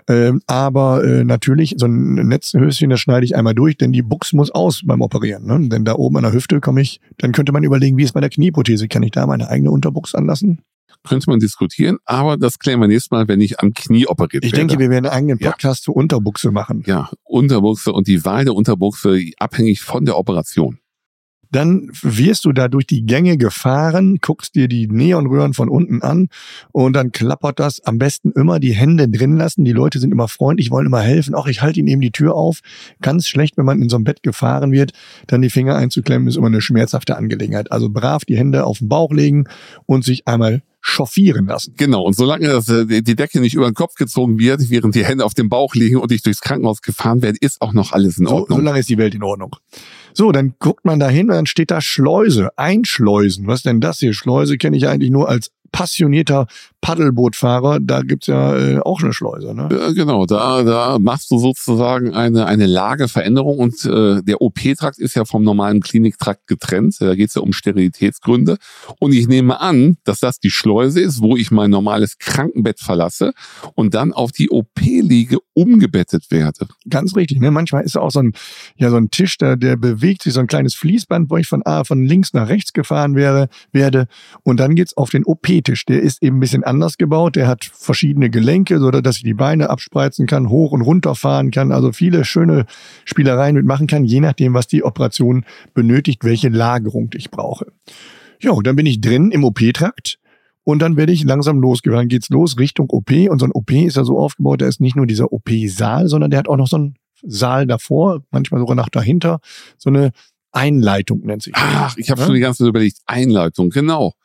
Aber natürlich, so ein Netzhöschen, das schneide ich einmal durch, denn die Buchs muss aus beim Operieren. Ne? Denn da oben an der Hüfte dann könnte man überlegen, wie ist bei der Knieprothese? Kann ich da meine eigene Unterbuchs anlassen? Könnte man diskutieren, aber das klären wir nächstes Mal, wenn ich am Knie operiert werde. Ich denke, wir werden einen eigenen Podcast zur Unterbuchse machen. Ja, Unterbuchse und die Wahl der Unterbuchse abhängig von der Operation. Dann wirst du da durch die Gänge gefahren, guckst dir die Neonröhren von unten an und dann klappert das. Am besten immer die Hände drin lassen. Die Leute sind immer freundlich, wollen immer helfen. Auch ich halte ihnen eben die Tür auf. Ganz schlecht, wenn man in so einem Bett gefahren wird, dann die Finger einzuklemmen, ist immer eine schmerzhafte Angelegenheit. Also brav die Hände auf den Bauch legen und sich einmal chauffieren lassen. Genau, und solange die Decke nicht über den Kopf gezogen wird, während die Hände auf dem Bauch liegen und ich durchs Krankenhaus gefahren werde, ist auch noch alles in Ordnung. Solange ist die Welt in Ordnung. So, dann guckt man da hin und dann steht da Schleuse, Einschleusen. Was denn das hier? Schleuse kenne ich eigentlich nur als passionierter Paddelbootfahrer. Da gibt's ja auch eine Schleuse. Ne? Genau, da machst du sozusagen eine Lageveränderung und der OP-Trakt ist ja vom normalen Kliniktrakt getrennt. Da geht's ja um Sterilitätsgründe. Und ich nehme an, dass das die Schleuse ist, wo ich mein normales Krankenbett verlasse und dann auf die OP-Liege umgebettet werde. Ganz richtig. Ne? Manchmal ist auch so ein Tisch, der bewegt sich, so ein kleines Fließband, wo ich von links nach rechts gefahren werde. Und dann geht's auf den OP-Tisch. Der ist eben ein bisschen anders gebaut. Der hat verschiedene Gelenke, so dass ich die Beine abspreizen kann, hoch und runter fahren kann. Also viele schöne Spielereien mitmachen kann, je nachdem, was die Operation benötigt, welche Lagerung ich brauche. Ja, und dann bin ich drin im OP-Trakt. Und dann werde ich langsam losgefahren. Dann geht's los Richtung OP. Und so ein OP ist ja so aufgebaut, da ist nicht nur dieser OP-Saal, sondern der hat auch noch so einen Saal davor, manchmal sogar nach dahinter. So eine Einleitung nennt sich das. Ach, ich habe schon die ganze Zeit überlegt. Einleitung, genau.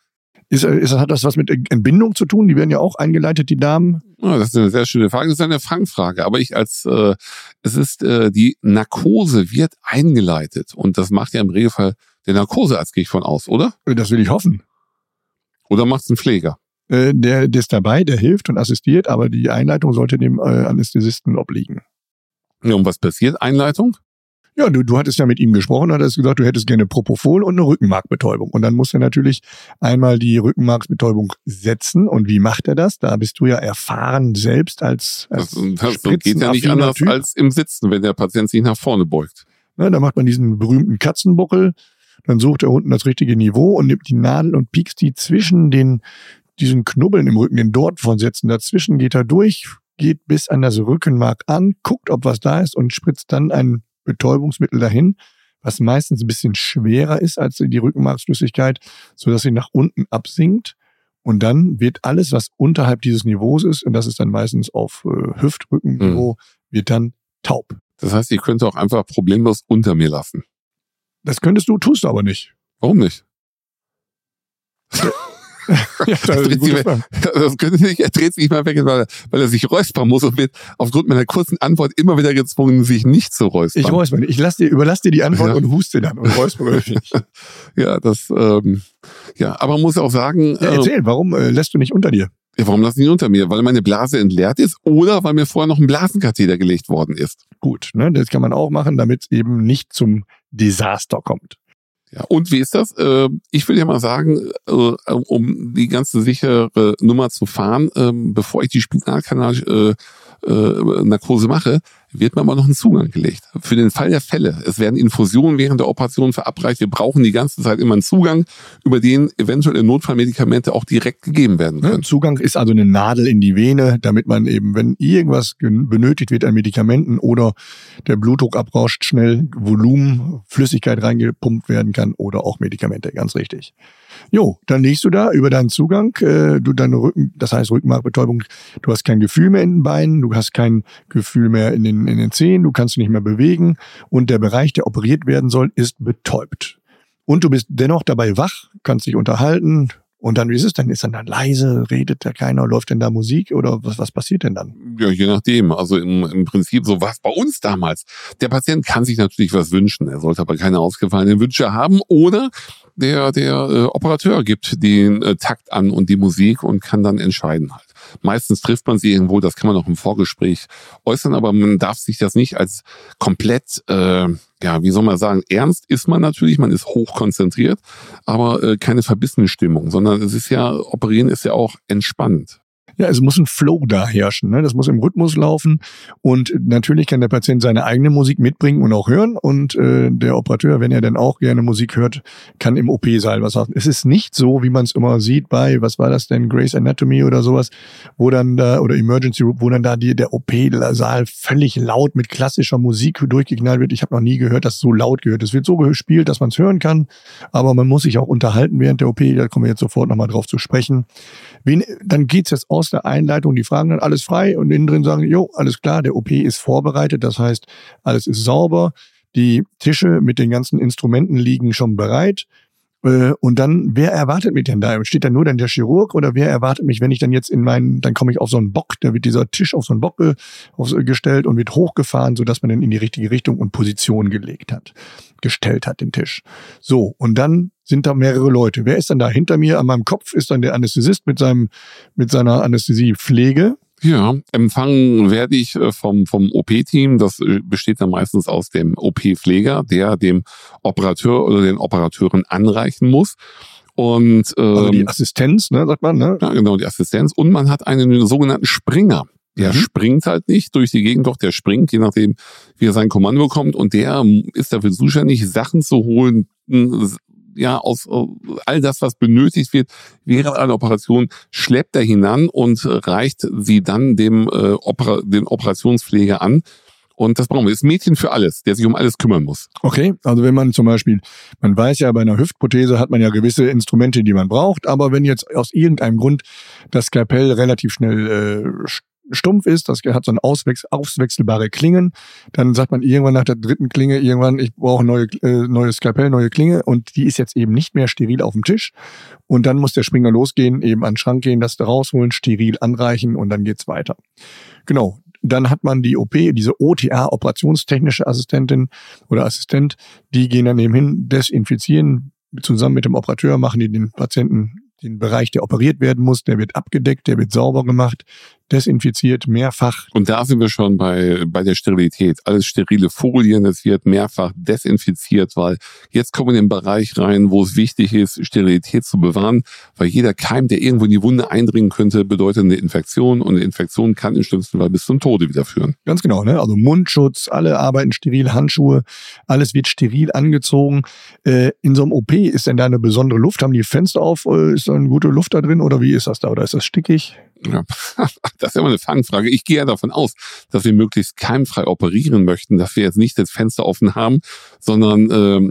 Hat das was mit Entbindung zu tun? Die werden ja auch eingeleitet, die Damen. Ja, das ist eine sehr schöne Frage. Das ist eine Fangfrage. Aber die Narkose wird eingeleitet. Und das macht ja im Regelfall der Narkosearzt, gehe ich von aus, oder? Das will ich hoffen. Oder macht es ein Pfleger? Der ist dabei, der hilft und assistiert, aber die Einleitung sollte dem Anästhesisten obliegen. Ja, und was passiert? Einleitung? Ja, du hattest ja mit ihm gesprochen, hattest gesagt, du hättest gerne Propofol und eine Rückenmarkbetäubung. Und dann muss er natürlich einmal die Rückenmarksbetäubung setzen. Und wie macht er das? Da bist du ja erfahren selbst als das geht ja nicht anders Typ. Als im Sitzen, wenn der Patient sich nach vorne beugt. Ja, da macht man diesen berühmten Katzenbuckel. Dann sucht er unten das richtige Niveau und nimmt die Nadel und piekst die zwischen diesen Knubbeln im Rücken, den Dortfortsätzen. Dazwischen geht er durch, geht bis an das Rückenmark an, guckt, ob was da ist und spritzt dann ein Betäubungsmittel dahin, was meistens ein bisschen schwerer ist als die Rückenmarksflüssigkeit, sodass sie nach unten absinkt. Und dann wird alles, was unterhalb dieses Niveaus ist, und das ist dann meistens auf Hüftrückenniveau, wird dann taub. Das heißt, ich könnte auch einfach problemlos unter mir lassen. Das könntest du, tust du aber nicht. Warum nicht? Ja, das könnte nicht, er dreht sich mal weg, weil er sich räuspern muss und wird aufgrund meiner kurzen Antwort immer wieder gezwungen, sich nicht zu räuspern. Ich räusper nicht. Ich überlasse dir die Antwort und huste dann und räuspere nicht. Ja, aber man muss auch sagen... Ja, erzähl, warum lässt du nicht unter dir? Ja, warum lasse ich nicht unter mir? Weil meine Blase entleert ist oder weil mir vorher noch ein Blasenkatheter gelegt worden ist. Gut, ne, das kann man auch machen, damit es eben nicht zum Desaster kommt. Ja, und wie ist das? Ich will ja mal sagen, um die ganze sichere Nummer zu fahren, bevor ich die Spinalkanal-Narkose mache, wird mir aber noch ein Zugang gelegt. Für den Fall der Fälle. Es werden Infusionen während der Operation verabreicht. Wir brauchen die ganze Zeit immer einen Zugang, über den eventuelle Notfallmedikamente auch direkt gegeben werden können. Zugang ist also eine Nadel in die Vene, damit man eben, wenn irgendwas benötigt wird an Medikamenten oder der Blutdruck abrauscht, schnell Volumen, Flüssigkeit reingepumpt werden kann oder auch Medikamente, ganz richtig. Jo, dann liegst du da über deinen Zugang, das heißt Rückenmarkbetäubung, du hast kein Gefühl mehr in den Beinen, du hast kein Gefühl mehr in den Zehen, du kannst dich nicht mehr bewegen und der Bereich, der operiert werden soll, ist betäubt. Und du bist dennoch dabei wach, kannst dich unterhalten und dann, wie ist es denn? Ist dann leise, redet da keiner, läuft denn da Musik oder was passiert denn dann? Ja, je nachdem. Also im Prinzip, so war es bei uns damals. Der Patient kann sich natürlich was wünschen, er sollte aber keine ausgefallenen Wünsche haben oder der Operateur gibt den Takt an und die Musik und kann dann entscheiden halt. Meistens trifft man sie irgendwo, das kann man auch im Vorgespräch äußern, aber man darf sich das nicht als komplett, wie soll man sagen, ernst ist man natürlich, man ist hochkonzentriert, aber keine verbissene Stimmung, sondern Operieren ist ja auch entspannend. Ja, es muss ein Flow da herrschen, ne? Das muss im Rhythmus laufen und natürlich kann der Patient seine eigene Musik mitbringen und auch hören und der Operateur, wenn er dann auch gerne Musik hört, kann im OP-Saal was sagen. Es ist nicht so, wie man es immer sieht bei, was war das denn, Grey's Anatomy oder sowas, wo dann da, oder Emergency Room, wo dann da der OP-Saal völlig laut mit klassischer Musik durchgeknallt wird. Ich habe noch nie gehört, dass es so laut gehört. Es wird so gespielt, dass man es hören kann, aber man muss sich auch unterhalten während der OP, da kommen wir jetzt sofort nochmal drauf zu sprechen. Dann geht's jetzt aus der Einleitung, die fragen dann alles frei und innen drin sagen, jo, alles klar, der OP ist vorbereitet, das heißt, alles ist sauber, die Tische mit den ganzen Instrumenten liegen schon bereit und dann, wer erwartet mich denn da? Steht da nur dann der Chirurg oder wer erwartet mich, wenn ich dann jetzt dann komme ich auf so einen Bock, da wird dieser Tisch auf so einen Bock gestellt und wird hochgefahren, sodass man dann in die richtige Richtung und Position gestellt hat, den Tisch. So, und dann sind da mehrere Leute. Wer ist dann da? Hinter mir an meinem Kopf ist dann der Anästhesist mit seiner Anästhesiepflege. Ja, empfangen werde ich vom OP-Team. Das besteht dann meistens aus dem OP-Pfleger, der dem Operateur oder den Operateuren anreichen muss. Und also die Assistenz, ne, sagt man, ne? Ja, genau, die Assistenz. Und man hat einen sogenannten Springer. Der springt halt nicht durch die Gegend, doch der springt, je nachdem, wie er sein Kommando bekommt. Und der ist dafür zuständig, Sachen zu holen, aus all das, was benötigt wird während einer Operation, schleppt er hinan und reicht sie dann den Operationspfleger an. Und das brauchen wir. Das ist Mädchen für alles, der sich um alles kümmern muss. Okay, also wenn man zum Beispiel, man weiß ja, bei einer Hüftprothese hat man ja gewisse Instrumente, die man braucht, aber wenn jetzt aus irgendeinem Grund das Skalpell relativ schnell stumpf ist, das hat so ein auswechselbare Klingen. Dann sagt man irgendwann nach der dritten Klinge, ich brauche ein neues Skalpell, neue Klinge und die ist jetzt eben nicht mehr steril auf dem Tisch. Und dann muss der Springer losgehen, eben an den Schrank gehen, das da rausholen, steril anreichen und dann geht's weiter. Genau. Dann hat man die OP, diese OTA, operationstechnische Assistentin oder Assistent, die gehen dann eben hin, desinfizieren, zusammen mit dem Operateur machen die den Patienten den Bereich, der operiert werden muss, der wird abgedeckt, der wird sauber gemacht, desinfiziert, mehrfach. Und da sind wir schon bei der Sterilität. Alles sterile Folien, es wird mehrfach desinfiziert, weil jetzt kommen wir in den Bereich rein, wo es wichtig ist, Sterilität zu bewahren, weil jeder Keim, der irgendwo in die Wunde eindringen könnte, bedeutet eine Infektion und eine Infektion kann im schlimmsten Fall bis zum Tode wieder führen. Ganz genau, ne? Also Mundschutz, alle arbeiten steril, Handschuhe, alles wird steril angezogen. In so einem OP ist denn da eine besondere Luft? Haben die Fenster auf? Ist da eine gute Luft da drin oder wie ist das da? Oder ist das stickig? Ja, das ist ja immer eine Fangfrage. Ich gehe ja davon aus, dass wir möglichst keimfrei operieren möchten, dass wir jetzt nicht das Fenster offen haben, sondern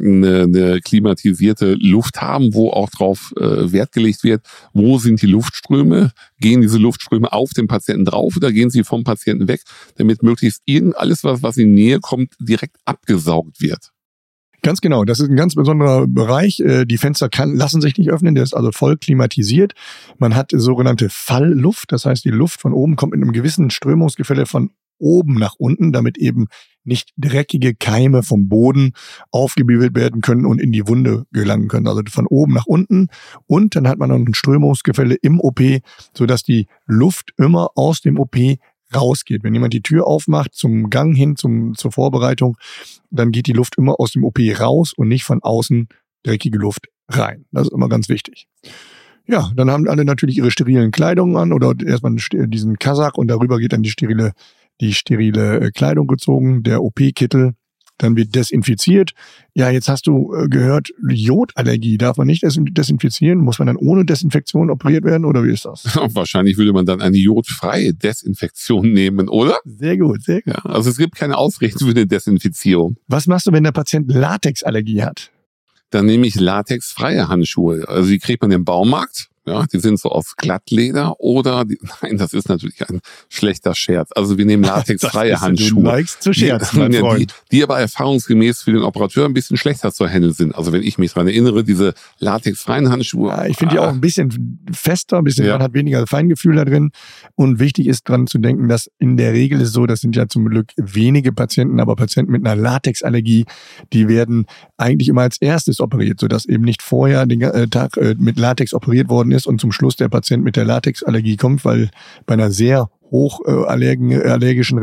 eine klimatisierte Luft haben, wo auch drauf Wert gelegt wird, wo sind die Luftströme? Gehen diese Luftströme auf den Patienten drauf oder gehen sie vom Patienten weg, damit möglichst alles, was in die Nähe kommt, direkt abgesaugt wird? Ganz genau, das ist ein ganz besonderer Bereich. Die Fenster lassen sich nicht öffnen, der ist also voll klimatisiert. Man hat sogenannte Fallluft, das heißt, die Luft von oben kommt in einem gewissen Strömungsgefälle von oben nach unten, damit eben nicht dreckige Keime vom Boden aufgewirbelt werden können und in die Wunde gelangen können. Also von oben nach unten. Und dann hat man noch ein Strömungsgefälle im OP, sodass die Luft immer aus dem OP rausgeht. Wenn jemand die Tür aufmacht zum Gang hin, zur Vorbereitung, dann geht die Luft immer aus dem OP raus und nicht von außen dreckige Luft rein. Das ist immer ganz wichtig. Ja, dann haben alle natürlich ihre sterilen Kleidungen an oder erstmal diesen Kasach und darüber geht dann die sterile Kleidung gezogen, der OP-Kittel. Dann wird desinfiziert. Ja, jetzt hast du gehört, Jodallergie darf man nicht desinfizieren. Muss man dann ohne Desinfektion operiert werden oder wie ist das? Wahrscheinlich würde man dann eine jodfreie Desinfektion nehmen, oder? Sehr gut, sehr gut. Ja, also es gibt keine Ausrede für eine Desinfizierung. Was machst du, wenn der Patient Latexallergie hat? Dann nehme ich latexfreie Handschuhe. Also die kriegt man im Baumarkt. Ja, die sind so aus Glattleder nein, das ist natürlich ein schlechter Scherz. Also wir nehmen latexfreie Handschuhe. Du neigst zu scherzen, mein Freund. Die aber erfahrungsgemäß für den Operateur ein bisschen schlechter zu handeln sind. Also wenn ich mich daran erinnere, diese latexfreien Handschuhe. Ja, ich finde die auch ein bisschen fester, man hat weniger Feingefühl da drin. Und wichtig ist dran zu denken, dass in der Regel ist so, das sind ja zum Glück wenige Patienten, aber Patienten mit einer Latexallergie, die werden eigentlich immer als erstes operiert, sodass eben nicht vorher den Tag mit Latex operiert worden ist und zum Schluss der Patient mit der Latexallergie kommt, weil bei einer sehr hoch allergischen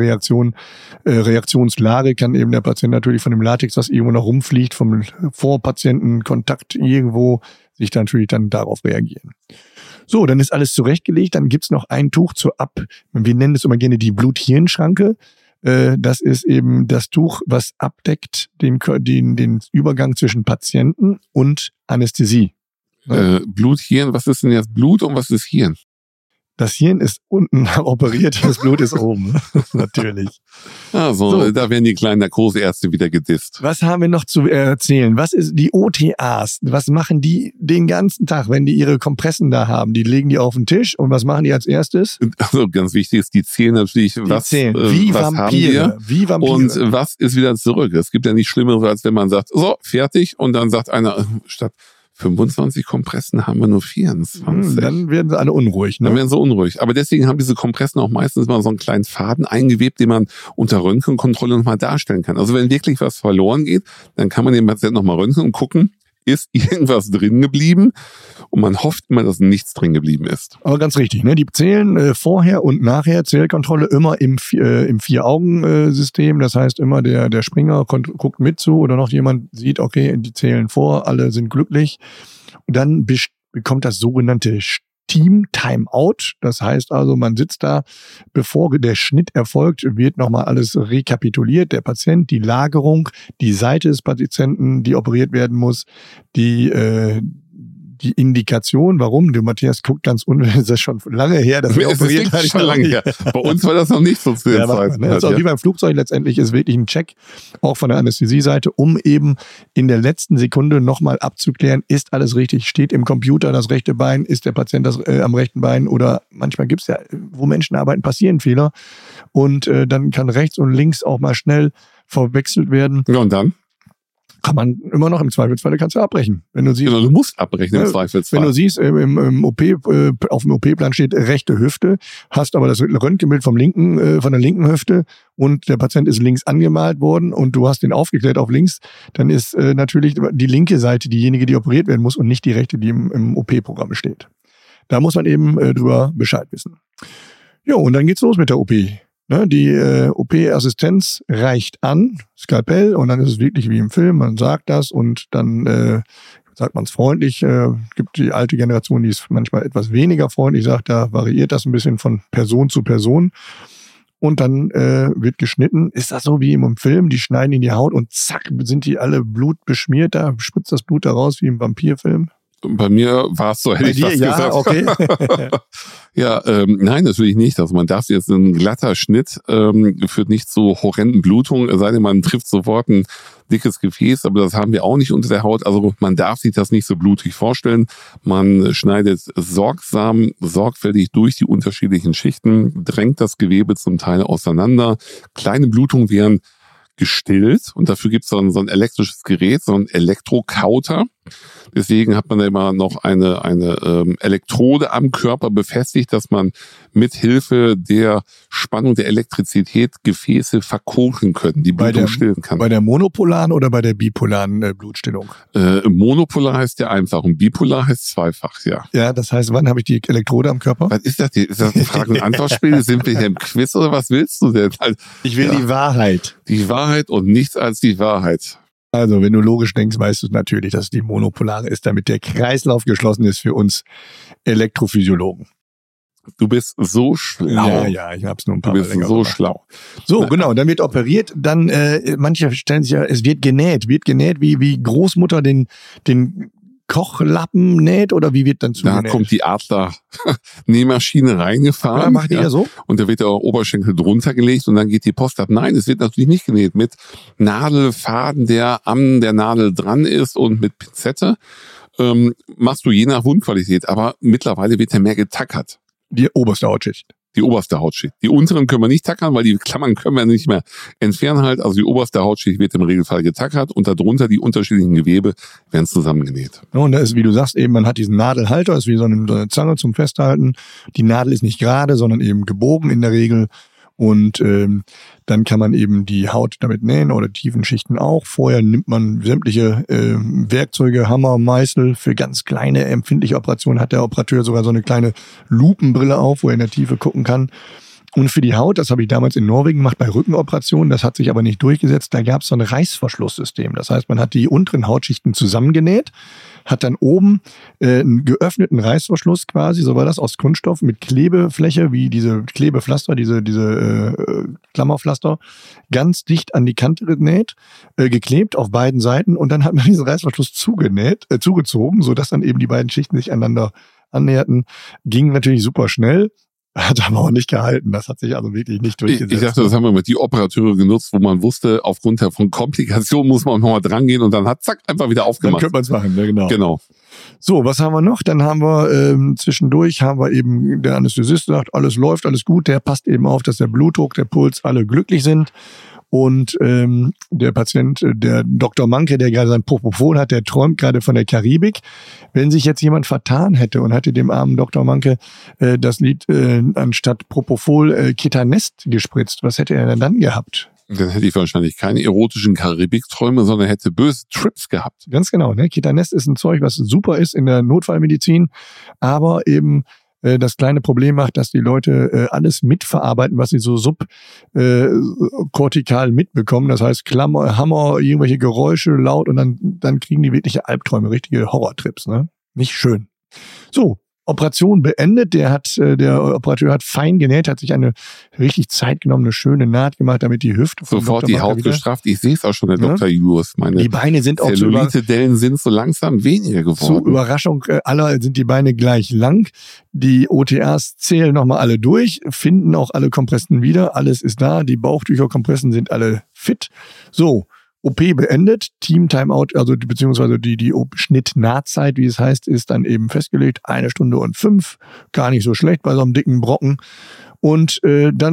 Reaktionslage kann eben der Patient natürlich von dem Latex, was irgendwo noch rumfliegt, vom Vorpatientenkontakt irgendwo, sich dann natürlich dann darauf reagieren. So, dann ist alles zurechtgelegt, dann gibt's noch ein Tuch wir nennen es immer gerne die Blut-Hirn-Schranke. Das ist eben das Tuch, was abdeckt den Übergang zwischen Patienten und Anästhesie. Blut, Hirn, was ist denn jetzt Blut und was ist Hirn? Das Hirn ist unten operiert, das Blut ist oben. Natürlich. Also, da werden die kleinen Narkoseärzte wieder gedisst. Was haben wir noch zu erzählen? Was ist die OTAs? Was machen die den ganzen Tag, wenn die ihre Kompressen da haben? Die legen die auf den Tisch und was machen die als erstes? Also ganz wichtig ist, die zählen natürlich, was haben wir wie Vampire. Und was ist wieder zurück. Es gibt ja nichts Schlimmeres, als wenn man sagt, so, fertig, und dann sagt einer, statt 25 Kompressen haben wir nur 24. Dann werden sie alle unruhig. Ne? Dann werden sie unruhig. Aber deswegen haben diese Kompressen auch meistens mal so einen kleinen Faden eingewebt, den man unter Röntgenkontrolle nochmal darstellen kann. Also wenn wirklich was verloren geht, dann kann man den Patienten nochmal röntgen und gucken, ist irgendwas drin geblieben? Und man hofft immer, dass nichts drin geblieben ist. Aber ganz richtig, ne? Die zählen vorher und nachher, Zählkontrolle immer im 4-Augen-System. Das heißt immer, der Springer guckt mit zu oder noch jemand sieht, okay, die zählen vor, alle sind glücklich. Und dann bekommt das sogenannte Team-Timeout. Das heißt also, man sitzt da, bevor der Schnitt erfolgt, wird nochmal alles rekapituliert. Der Patient, die Lagerung, die Seite des Patienten, die operiert werden muss, die die Indikation, warum. Der Matthias guckt ganz das ist schon lange her, dass wir operiert haben. Schon lange her. Bei uns war das noch nicht so zu der Zeit. Das ist auch wie beim Flugzeug, letztendlich ist wirklich ein Check, auch von der Anästhesieseite, um eben in der letzten Sekunde nochmal abzuklären, ist alles richtig, steht im Computer das rechte Bein, ist der Patient am rechten Bein, oder manchmal gibt es ja, wo Menschen arbeiten, passieren Fehler und dann kann rechts und links auch mal schnell verwechselt werden. Ja, und dann? Kann man immer noch im Zweifelsfall, kannst du abbrechen. Wenn du siehst, genau, du musst abbrechen im Zweifelsfall. Wenn du siehst, im OP, auf dem OP-Plan steht rechte Hüfte, hast aber das Röntgenbild von der linken Hüfte und der Patient ist links angemalt worden und du hast den aufgeklärt auf links, dann ist natürlich die linke Seite diejenige, die operiert werden muss und nicht die rechte, die im OP-Programm steht. Da muss man eben drüber Bescheid wissen. Jo, und dann geht's los mit der OP. Die OP-Assistenz reicht an, Skalpell, und dann ist es wirklich wie im Film, man sagt das und dann sagt man es freundlich. Gibt die alte Generation, die ist manchmal etwas weniger freundlich, sagt, da variiert das ein bisschen von Person zu Person. Und dann wird geschnitten. Ist das so wie im Film? Die schneiden in die Haut und zack, sind die alle blutbeschmiert, da spritzt das Blut da raus wie im Vampirfilm. Bei mir war es so, hätte ich fast gesagt. Okay. Ja, nein, natürlich nicht. Also man darf jetzt ein glatter Schnitt führt nicht zu horrenden Blutungen, es sei denn, man trifft sofort ein dickes Gefäß, aber das haben wir auch nicht unter der Haut. Also man darf sich das nicht so blutig vorstellen. Man schneidet sorgfältig durch die unterschiedlichen Schichten, drängt das Gewebe zum Teil auseinander. Kleine Blutungen werden gestillt und dafür gibt es dann so ein elektrisches Gerät, so ein Elektrokauter. Deswegen hat man da immer noch eine Elektrode am Körper befestigt, dass man mit Hilfe der Spannung der Elektrizität Gefäße verkochen können, die Blutung stillen kann. Bei der monopolaren oder bei der bipolaren Blutstillung? Monopolar heißt ja einfach und bipolar heißt zweifach, ja. Ja, das heißt, wann habe ich die Elektrode am Körper? Was ist das hier? Ist das ein Frage- und Antwortspiel? Sind wir hier im Quiz oder was willst du denn? Ich will die Wahrheit. Die Wahrheit und nichts als die Wahrheit. Also, wenn du logisch denkst, weißt du natürlich, dass die monopolare ist, damit der Kreislauf geschlossen ist für uns Elektrophysiologen. Du bist so schlau. Ja, ich hab's nur ein paar Mal länger gemacht. Du bist so schlau. So, genau, dann wird operiert, dann manche stellen sich ja, es wird genäht wie Großmutter den Kochlappen näht oder wie wird dann zugenäht? Da kommt die Adler-Nähmaschine reingefahren. Ja, macht die ja so. Und da wird der Oberschenkel drunter gelegt und dann geht die Post ab. Nein, es wird natürlich nicht genäht mit Nadelfaden, der an der Nadel dran ist und mit Pinzette. Machst du je nach Wundqualität, aber mittlerweile wird ja mehr getackert. Die oberste Hautschicht. Die oberste Hautschicht. Die unteren können wir nicht tackern, weil die Klammern können wir nicht mehr entfernen halt. Also die oberste Hautschicht wird im Regelfall getackert und darunter die unterschiedlichen Gewebe werden zusammengenäht. Ja, und da ist, wie du sagst, eben, man hat diesen Nadelhalter, ist wie so eine Zange zum Festhalten. Die Nadel ist nicht gerade, sondern eben gebogen in der Regel. Und dann kann man eben die Haut damit nähen oder tiefen Schichten auch. Vorher nimmt man sämtliche Werkzeuge, Hammer, Meißel. Für ganz kleine, empfindliche Operationen hat der Operateur sogar so eine kleine Lupenbrille auf, wo er in der Tiefe gucken kann. Und für die Haut, das habe ich damals in Norwegen gemacht bei Rückenoperationen, das hat sich aber nicht durchgesetzt, da gab es so ein Reißverschlusssystem. Das heißt, man hat die unteren Hautschichten zusammengenäht, hat dann oben einen geöffneten Reißverschluss quasi, so war das, aus Kunststoff mit Klebefläche, wie diese Klebepflaster, diese Klammerpflaster, ganz dicht an die Kante genäht, geklebt auf beiden Seiten und dann hat man diesen Reißverschluss zugezogen, sodass dann eben die beiden Schichten sich aneinander annäherten. Ging natürlich super schnell. Hat aber auch nicht gehalten. Das hat sich also wirklich nicht durchgesetzt. Ich dachte, das haben wir mit die Operateure genutzt, wo man wusste, aufgrund von Komplikationen muss man nochmal dran gehen und dann hat zack einfach wieder aufgemacht. Dann könnte man es machen, ja genau. Genau. So, was haben wir noch? Dann haben wir zwischendurch haben wir eben, der Anästhesist sagt, alles läuft, alles gut. Der passt eben auf, dass der Blutdruck, der Puls alle glücklich sind. Und der Patient, der Dr. Manke, der gerade sein Propofol hat, der träumt gerade von der Karibik. Wenn sich jetzt jemand vertan hätte und hätte dem armen Dr. Manke das Lied anstatt Propofol Ketanest gespritzt, was hätte er denn dann gehabt? Dann hätte ich wahrscheinlich keine erotischen Karibikträume, sondern hätte böse Trips gehabt. Ganz genau, ne? Ketanest ist ein Zeug, was super ist in der Notfallmedizin, aber eben das kleine Problem macht, dass die Leute alles mitverarbeiten, was sie so subkortikal mitbekommen. Das heißt Klammer, Hammer, irgendwelche Geräusche, laut und dann kriegen die wirkliche Albträume, richtige Horrortrips. Ne? Nicht schön. So, Operation beendet. Der Operateur hat fein genäht, hat sich eine richtig zeitgenommene, schöne Naht gemacht, damit die Hüfte von Sofort Dr. die Manke Haut wieder, gestrafft. Ich sehe es auch schon, der Dr. Julius. Die Beine sind auch Zellulite-Dellen sind so langsam weniger geworden. Zur Überraschung aller sind die Beine gleich lang. Die OTRs zählen nochmal alle durch, finden auch alle Kompressen wieder. Alles ist da. Die Bauchtücher-Kompressen sind alle fit. So. OP beendet, Team-Timeout, also beziehungsweise die Schnitt-Nahtzeit, wie es heißt, ist dann eben festgelegt. 1 Stunde und 5, gar nicht so schlecht bei so einem dicken Brocken. Und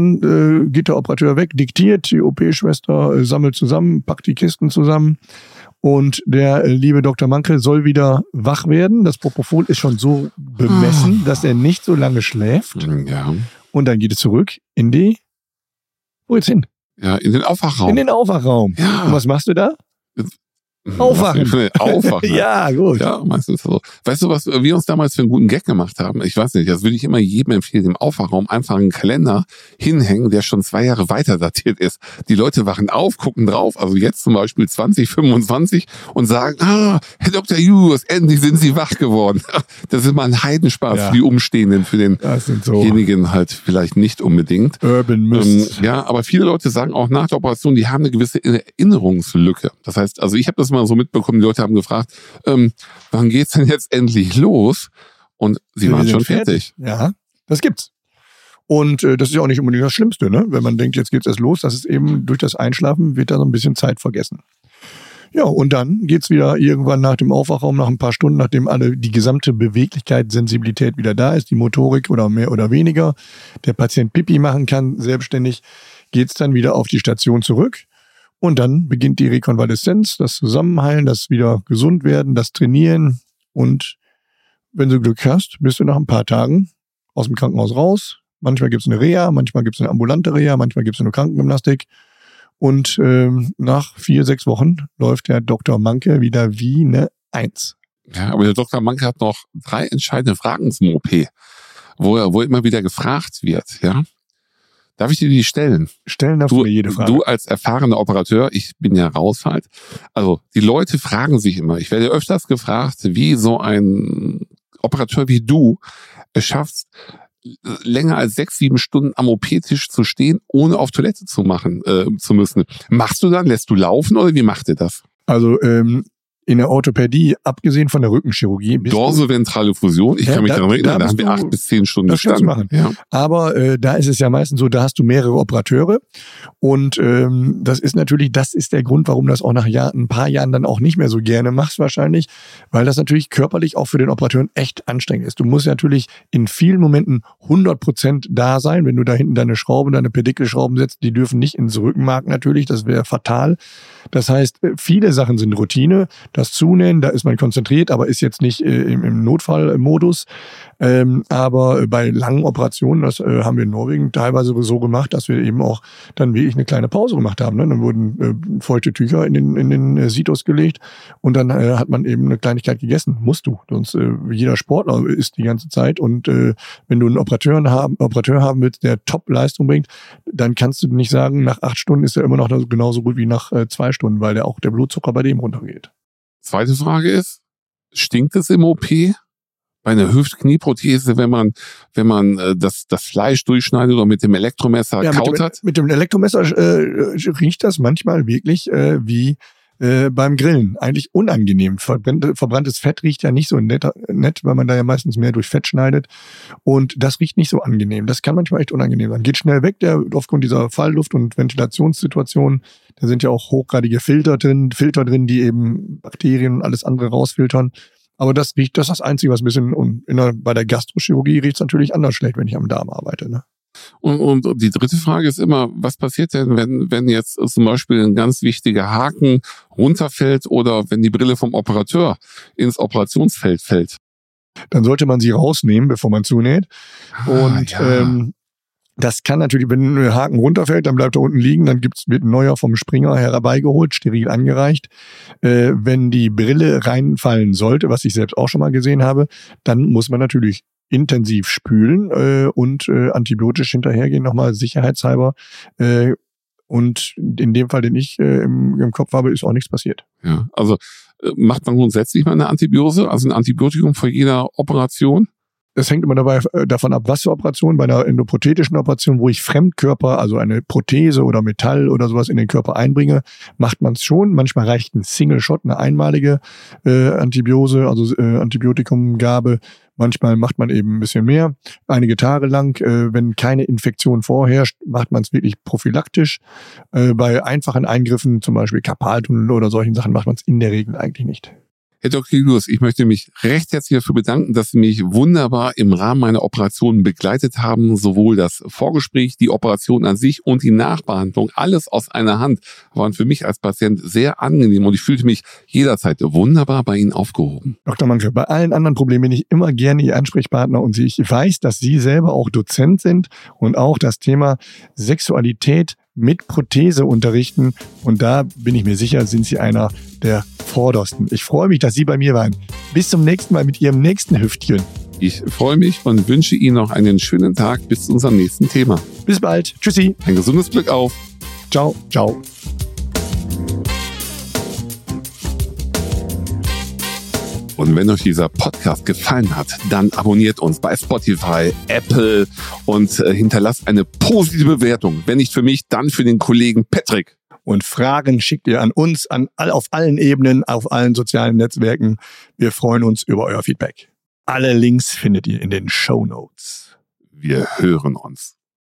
dann geht der Operateur weg, diktiert, die OP-Schwester sammelt zusammen, packt die Kisten zusammen. Und der liebe Dr. Manke soll wieder wach werden. Das Propofol ist schon so bemessen, dass er nicht so lange schläft. Ja. Und dann geht es zurück in die... Wo geht's hin? Ja, in den Aufwachraum. In den Aufwachraum. Ja. Und was machst du da? Aufwachen. Aufwachen. Ja, gut. Ja, meistens so. Weißt du, was wir uns damals für einen guten Gag gemacht haben? Ich weiß nicht, das würde ich immer jedem empfehlen, im Aufwachraum einfach einen Kalender hinhängen, der schon 2 Jahre weiter datiert ist. Die Leute wachen auf, gucken drauf, also jetzt zum Beispiel 2025 und sagen, Herr Dr. Julius, endlich sind Sie wach geworden. Das ist mal ein Heidenspaß für die Umstehenden, für denjenigen halt vielleicht nicht unbedingt. Urban Myths. Ja, aber viele Leute sagen auch nach der Operation, die haben eine gewisse Erinnerungslücke. Das heißt, also ich habe das mal so mitbekommen, die Leute haben gefragt, wann geht's denn jetzt endlich los? Und sie waren schon fertig. Ja, das gibt's. Und das ist ja auch nicht unbedingt das Schlimmste, ne? Wenn man denkt, jetzt geht's erst los, das ist eben durch das Einschlafen wird da so ein bisschen Zeit vergessen. Ja, und dann geht's wieder irgendwann nach dem Aufwachraum, nach ein paar Stunden, nachdem die gesamte Beweglichkeit, Sensibilität wieder da ist, die Motorik oder mehr oder weniger, der Patient Pipi machen kann, selbstständig, geht's dann wieder auf die Station zurück. Und dann beginnt die Rekonvaleszenz, das Zusammenheilen, das wieder gesund werden, das Trainieren. Und wenn du Glück hast, bist du nach ein paar Tagen aus dem Krankenhaus raus. Manchmal gibt's eine Reha, manchmal gibt's eine ambulante Reha, manchmal gibt's eine Krankengymnastik. Und nach 4-6 Wochen läuft der Dr. Manke wieder wie eine 1. Ja, aber der Dr. Manke hat noch 3 entscheidende Fragen zum OP, wo immer wieder gefragt wird, ja. Darf ich dir die stellen? Stellen darfst du mir jede Frage. Du als erfahrener Operateur, ich bin ja raus halt. Also die Leute fragen sich immer, ich werde öfters gefragt, wie so ein Operateur wie du es schaffst, länger als 6-7 Stunden am OP-Tisch zu stehen, ohne auf Toilette zu müssen. Machst du dann, lässt du laufen oder wie macht ihr das? Also in der Orthopädie, abgesehen von der Rückenchirurgie... Dorsoventrale Fusion, ich kann mich daran erinnern, da haben wir 8 bis 10 Stunden gestanden. Machen. Ja. Aber da ist es ja meistens so, da hast du mehrere Operateure und das ist der Grund, warum du das auch nach ein paar Jahren dann auch nicht mehr so gerne machst wahrscheinlich, weil das natürlich körperlich auch für den Operateur echt anstrengend ist. Du musst natürlich in vielen Momenten 100% da sein, wenn du da hinten deine Pedikelschrauben setzt, die dürfen nicht ins Rückenmark natürlich, das wäre fatal. Das heißt, viele Sachen sind Routine. Das Zunähen, da ist man konzentriert, aber ist jetzt nicht im Notfallmodus. Aber bei langen Operationen, das haben wir in Norwegen teilweise so gemacht, dass wir eben auch dann wirklich eine kleine Pause gemacht haben. Ne? Dann wurden feuchte Tücher in den Situs gelegt und dann hat man eben eine Kleinigkeit gegessen. Musst du. Sonst jeder Sportler isst die ganze Zeit und wenn du einen Operateur haben willst, der Top-Leistung bringt, dann kannst du nicht sagen, nach 8 Stunden ist er immer noch genauso gut wie nach 2 Stunden, weil auch der Blutzucker bei dem runtergeht. Zweite Frage ist, stinkt es im OP? Bei einer Hüft-Knie-Prothese, wenn man das Fleisch durchschneidet oder mit dem Elektromesser kautert? Mit dem Elektromesser riecht das manchmal wirklich wie beim Grillen. Eigentlich unangenehm. Verbranntes Fett riecht ja nicht so nett, weil man da ja meistens mehr durch Fett schneidet. Und das riecht nicht so angenehm. Das kann manchmal echt unangenehm sein. Geht schnell weg, aufgrund dieser Fallluft- und Ventilationssituation. Da sind ja auch hochgradige Filter drin, die eben Bakterien und alles andere rausfiltern. Aber das ist das Einzige, was ein bisschen, bei der Gastrochirurgie riecht es natürlich anders schlecht, wenn ich am Darm arbeite, ne? Und die dritte Frage ist immer, was passiert denn, wenn jetzt zum Beispiel ein ganz wichtiger Haken runterfällt oder wenn die Brille vom Operateur ins Operationsfeld fällt? Dann sollte man sie rausnehmen, bevor man zunäht. Das kann natürlich, wenn ein Haken runterfällt, dann bleibt er unten liegen, dann wird ein neuer vom Springer herbeigeholt, steril angereicht. Wenn die Brille reinfallen sollte, was ich selbst auch schon mal gesehen habe, dann muss man natürlich intensiv spülen und antibiotisch hinterhergehen, nochmal sicherheitshalber. Und in dem Fall, den ich im Kopf habe, ist auch nichts passiert. Ja, also macht man grundsätzlich mal eine Antibiose, also ein Antibiotikum vor jeder Operation? Es hängt immer davon ab, was für Operationen. Bei einer endoprothetischen Operation, wo ich Fremdkörper, also eine Prothese oder Metall oder sowas in den Körper einbringe, macht man es schon. Manchmal reicht ein Single-Shot, eine einmalige Antibiose, also Antibiotikumgabe. Manchmal macht man eben ein bisschen mehr. Einige Tage lang, wenn keine Infektion vorherrscht, macht man es wirklich prophylaktisch. Bei einfachen Eingriffen, zum Beispiel Karpaltunnel oder solchen Sachen, macht man es in der Regel eigentlich nicht. Herr Dr. Kiegulos, ich möchte mich recht herzlich dafür bedanken, dass Sie mich wunderbar im Rahmen meiner Operationen begleitet haben. Sowohl das Vorgespräch, die Operation an sich und die Nachbehandlung, alles aus einer Hand, waren für mich als Patient sehr angenehm und ich fühlte mich jederzeit wunderbar bei Ihnen aufgehoben. Dr. Manke, bei allen anderen Problemen bin ich immer gerne Ihr Ansprechpartner und ich weiß, dass Sie selber auch Dozent sind und auch das Thema Sexualität mit Prothese unterrichten. Und da bin ich mir sicher, sind Sie einer der Vordersten. Ich freue mich, dass Sie bei mir waren. Bis zum nächsten Mal mit Ihrem nächsten Hüftchen. Ich freue mich und wünsche Ihnen noch einen schönen Tag bis zu unserem nächsten Thema. Bis bald. Tschüssi. Ein gesundes Glück auf. Ciao. Ciao. Und wenn euch dieser Podcast gefallen hat, dann abonniert uns bei Spotify, Apple und hinterlasst eine positive Bewertung. Wenn nicht für mich, dann für den Kollegen Patrick. Und Fragen schickt ihr an uns, auf allen Ebenen, auf allen sozialen Netzwerken. Wir freuen uns über euer Feedback. Alle Links findet ihr in den Shownotes. Wir hören uns.